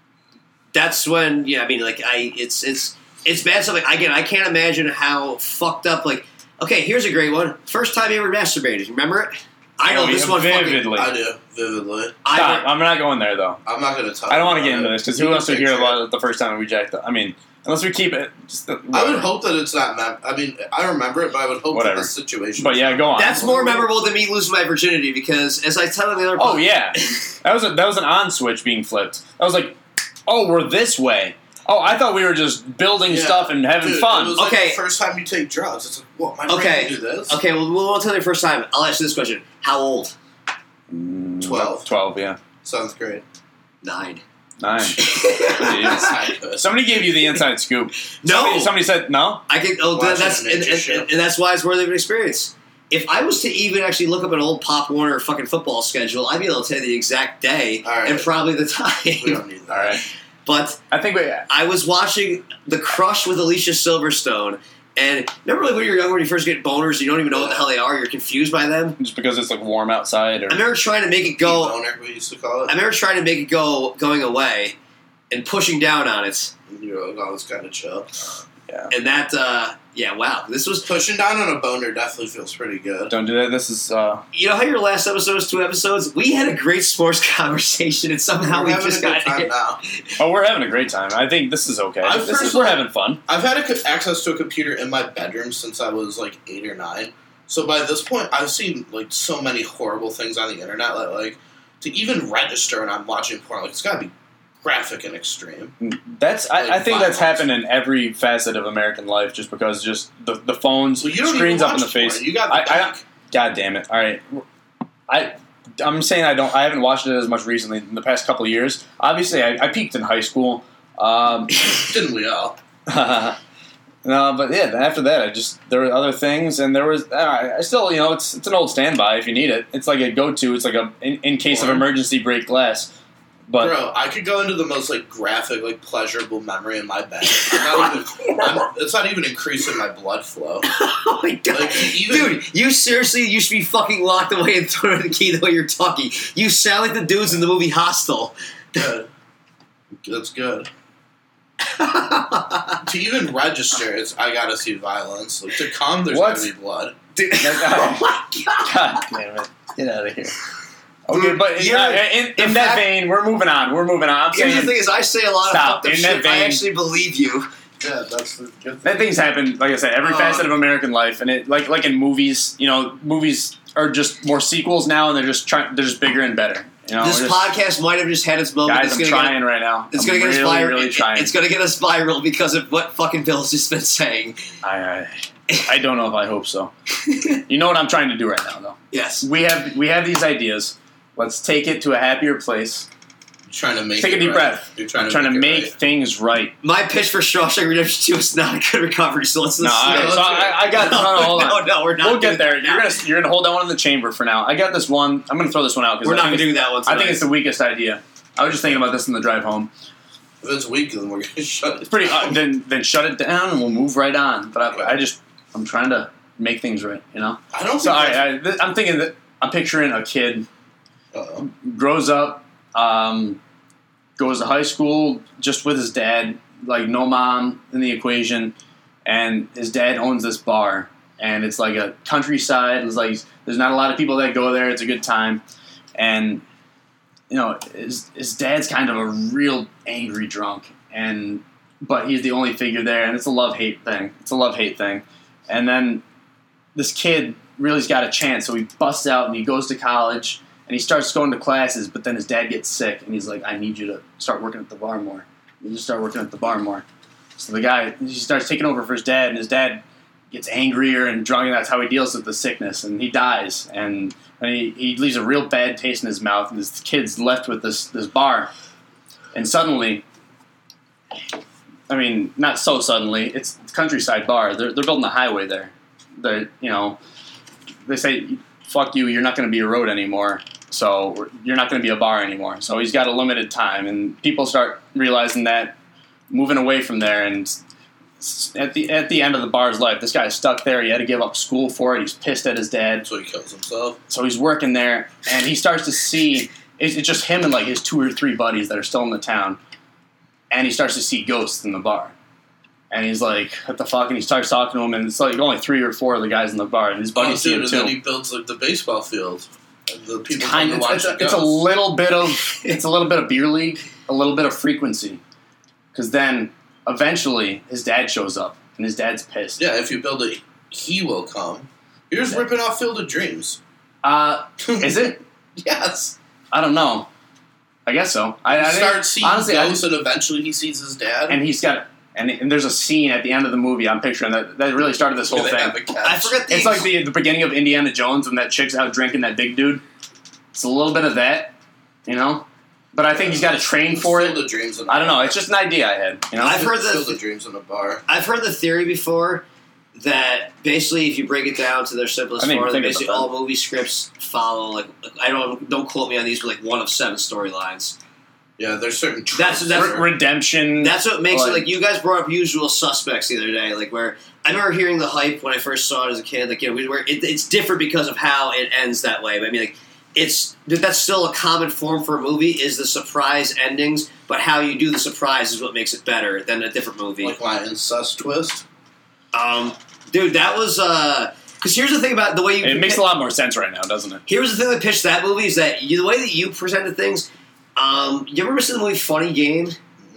that's when yeah. I mean, like I, it's it's it's bad stuff. Like again, I can't imagine how fucked up. Like okay, here's a great one. First time you ever masturbated. Remember it? I know Oh, this yeah, one fucking. vividly. I do. Vividly. I Stop. I'm not going there though. I'm not going to talk I don't want to about get into it. this because You who can else would hear picture about it. it the first time we jacked up? I mean, unless we keep it. Just the, I would whatever. hope that it's not mem- I mean, I remember it, but I would hope Whatever. that the situation But yeah, go on. That's more memorable than me losing my virginity because, as I tell in the other. Oh yeah, that was a, that was an on switch being flipped. I was like, oh, we're this way. Oh, I thought we were just building Yeah. stuff and having Dude, fun. It was like Okay. the first time you take drugs. It's like, what, my brain Okay. can do this? Okay, well, we won't tell you the first time. I'll ask you this question: how old? Mm, Twelve. Twelve, yeah, Seventh grade. Nine. nine. That's not good. Somebody gave you the inside scoop. No. Somebody, somebody said no. I can. Oh, Watching that's a and, nature and, show. and that's why it's worthy of an experience. If I was to even actually look up an old Pop Warner fucking football schedule, I'd be able to tell you the exact day All right. and probably the We time. don't need that. All right, But I think we. I was watching The Crush with Alicia Silverstone, and remember like when you're young, when you first get boners, you don't even know what the hell they are. You're confused by them. Just because it's like warm outside, or I remember trying to make it go. Boner, we used to call I it. remember trying to make it go going away, and pushing down on it, And you were like, oh, it's kind of chill. yeah. and that. uh Yeah, wow. This was. Pushing down on a boner definitely feels pretty good. Don't do that. This is. uh You know how your last episode was two episodes? We had a great sports conversation, and somehow We're we having just a good got time here. now. Oh, we're having a great time. I think this is okay. I've This is, personally- we're having fun. I've had a, co- access to a computer in my bedroom since I was like eight or nine. So by this point, I've seen like so many horrible things on the internet that like to even register and I'm watching porn, like it's got to be graphic and extreme. That's. I, Like I think that's violence. happened in every facet of American life, just because just the the phones, Well, you don't screens even up in watch the face. porn. You got the I- I- bank. God damn it! All right, I I'm saying I don't. I haven't watched it as much recently in the past couple of years. Obviously, I, I peaked in high school. Um, Didn't we all? no, but yeah. After that, I just there were other things, and there was. Uh, I still, you know, it's it's an old standby if you need it. It's like a go to. It's like a in, in case of Porn. emergency break glass. But Bro, I could go into the most like graphic, like pleasurable memory in my bed. I'm not even, I'm, it's not even increasing my blood flow. Oh my god, Like, even- dude! You seriously, you should be fucking locked away and thrown in the key the way you're talking. You sound like the dudes in the movie Hostel. Good. That's good. To even register, it's I gotta see violence. Like, to come, there's What's- gotta be blood. Dude, oh my god! God damn it! Get out of here. Okay, Dude, but you uh, know, in, the in that fact- vein, we're moving on. We're moving on. I'm Here's saying the thing: is I say a lot Stop. of fucked up In that shit. I vein- actually believe you. Yeah, that's the good that thing's happened. Like I said, every Uh, facet of American life, and it like like in movies. You know, movies are just more sequels now, and they're just trying. They're just bigger and better. You know, This we're just- podcast might have just had its moment. guys, it's I'm gonna trying get, right now. It's I'm gonna get really, us viral. really trying. It's gonna get us viral because of what fucking Bill's just been saying. I, I I don't know if I hope so. You know what I'm trying to do right now, though. Yes. We have we have these ideas. Let's take it to a happier place. You're trying to make Take it a deep right. breath. You're trying I'm to trying to make, make it right. things right. My pitch for Shawshank Redemption two is not a good recovery, so let's No, listen. all right, let's so do it. I, I got no, no, no, hold on. no, no, we're not. We'll doing get there. that now. You're gonna you're gonna hold that one in the chamber for now. I got this one. I'm gonna throw this one out because We're I not think gonna it's- do that one. I think tonight. it's the weakest idea. I was just thinking about this in the drive home. If it's weak, then we're gonna shut It's it. pretty. Uh, then then shut it down and we'll move right on. But I, I just I'm trying to make things right. You know. I don't So think I, I, th- I'm thinking that I'm picturing a kid Uh-oh. grows up, um, goes to high school just with his dad, like no mom in the equation, and his dad owns this bar, and it's like a countryside. It's like there's not a lot of people that go there. It's a good time, and you know his his dad's kind of a real angry drunk, and but he's the only figure there, and it's a love hate thing. It's a love hate thing, and then this kid really's got a chance, so he busts out and he goes to college. And he starts going to classes, but then his dad gets sick, and he's like, I need you to start working at the bar more. You just start working at the bar more. So the guy, he starts taking over for his dad, and his dad gets angrier and drunk, and that's how he deals with the sickness, and he dies. And, and he, he leaves a real bad taste in his mouth, and this kid's left with this, this bar. And suddenly, I mean, not so suddenly, it's a countryside bar. They're, they're building a highway there. They're, you know, they say, fuck you, you're not going to be a road anymore. So you're not going to be a bar anymore. So he's got a limited time, and people start realizing that, moving away from there. And at the at the end of the bar's life, this guy's stuck there. He had to give up school for it. He's pissed at his dad. So he kills himself. So he's working there, and he starts to see it's, it's just him and like his two or three buddies that are still in the town, and he starts to see ghosts in the bar. And he's like, what the fuck? And he starts talking to him, and it's like only three or four of the guys in the bar, and his buddies Oh, see dude, him and too. then he builds like the baseball field. And the people Kind come of, to it's, watch a, the it's a ghosts. little bit of it's a little bit of beer league, a little bit of frequency, because then eventually his dad shows up and his dad's pissed. Yeah, if you build it, he will come. You're just ripping off Field of Dreams. Uh, is it? Yes. I don't know. I guess so. I, You I start didn't- seeing honestly, I ghosts, and eventually he sees his dad. and he's got and, and there's a scene at the end of the movie I'm picturing that that really started this whole They thing. have a catch. I forgot the It's like the the beginning of Indiana Jones when that chick's out drinking that big dude. It's a little bit of that, you know. But I think he's got to train for Field it. of Dreams in a I don't know. bar. It's just an idea I had. You know. I've heard the- Field of Dreams in a bar. I've heard the theory before that basically, if you break it down to their simplest I didn't form, even that think basically about all movie scripts follow. Like, I don't don't quote me on these, but like one of seven storylines. Yeah, there's certain That's- tropes that's- there. Re- redemption. That's what makes Like- it like you guys brought up Usual Suspects the other day, like where I remember hearing the hype when I first saw it as a kid. Like, you know, we- where it, it's different because of how it ends that way. But I mean, like, it's that's still a common form for a movie is the surprise endings, but how you do the surprise is what makes it better than a different movie. like my incest twist. Um, dude, that was uh, because here's the thing about the way you It makes a lot more sense right now, doesn't it? Here's the thing that pitched that movie is that you, the way that you presented things. Um, you ever seen the movie Funny Game?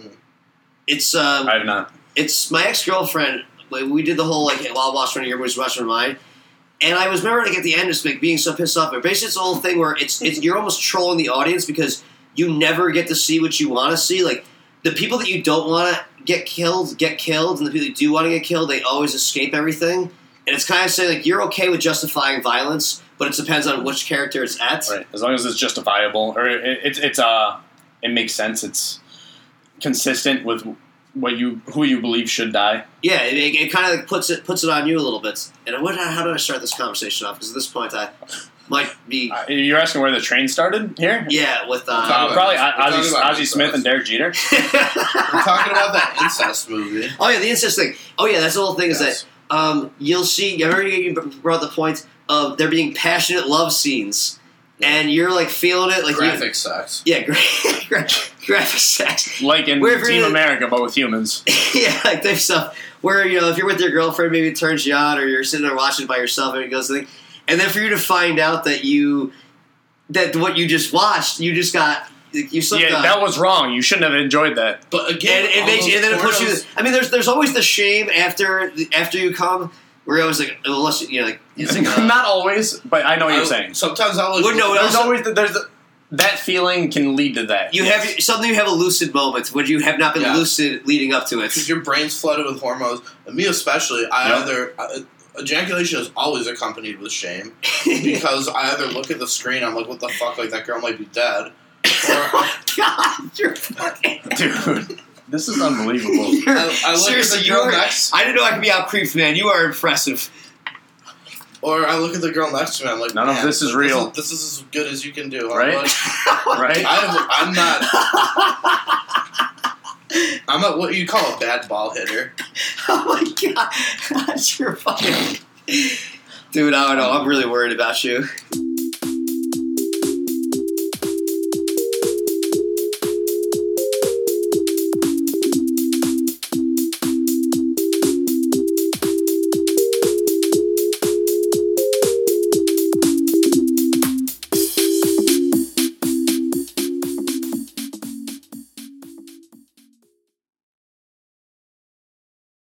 It's uh, I have not. it's my ex girlfriend. We did the whole like, hey, well, I'll watch one of your movies, watch one of mine. And I was remember like at the end, just like being so pissed off. But basically, it's the whole thing where it's, it's you're almost trolling the audience because you never get to see what you want to see. Like the people that you don't want to get killed get killed, and the people that do want to get killed, they always escape everything. And it's kind of saying like you're okay with justifying violence, but it depends on which character it's at. Right. As long as it's justifiable, or it, it's it's uh, it makes sense. It's consistent with what you who you believe should die. Yeah, it, it kind of like puts it puts it on you a little bit. And what, how did I start this conversation off? Because at this point, I might be. Uh, You're asking where the train started here? Yeah, with uh, Talking Probably We're talking Ozzie, about Ozzie Smith and Derek Jeter. We're talking about that incest movie. oh yeah, the incest thing. Oh yeah, that's the whole thing. Yes. Is that um, you'll see. I remember you brought the point of there being passionate love scenes, and you're like feeling it, like Graphic you, sex. yeah, gra- gra- graphic sex. Like in Where if Team you're- America, but with humans. yeah, like type stuff where you know if you're with your girlfriend, maybe it turns you on, or you're sitting there watching by yourself, and it goes thing, and then for you to find out that you that what you just watched, you just got you slipped Yeah, on. that was wrong. You shouldn't have enjoyed that. But again, and it all makes you, and those then it puts you. pornos- I mean, there's there's always the shame after after you come, where you're always like, unless you know, like, it's like uh, Not always, but I know what I- you're saying. Sometimes I'll like, Well, no, There's also- always the, there's the, that feeling can lead to that. you have suddenly you have a lucid moment when you have not been Yeah. lucid leading up to it. because your brain's flooded with hormones. And me especially, I Yep. either uh, ejaculation is always accompanied with shame because I either look at the screen, I'm like, what the fuck, like that girl might be dead, or oh God, you're fucking. Dude, this is unbelievable. You're- I, I look seriously, at the you girl are, next, I didn't know I could be out creeped, man. You are impressive. or I look at the girl next to me, I'm like, None of man, this is real. This is, this is as good as you can do, huh, Right? bud? Right? I'm, I'm not. I'm a, what you call a bad ball hitter. Oh my God, you're fucking. Dude, I don't know. I'm really worried about you.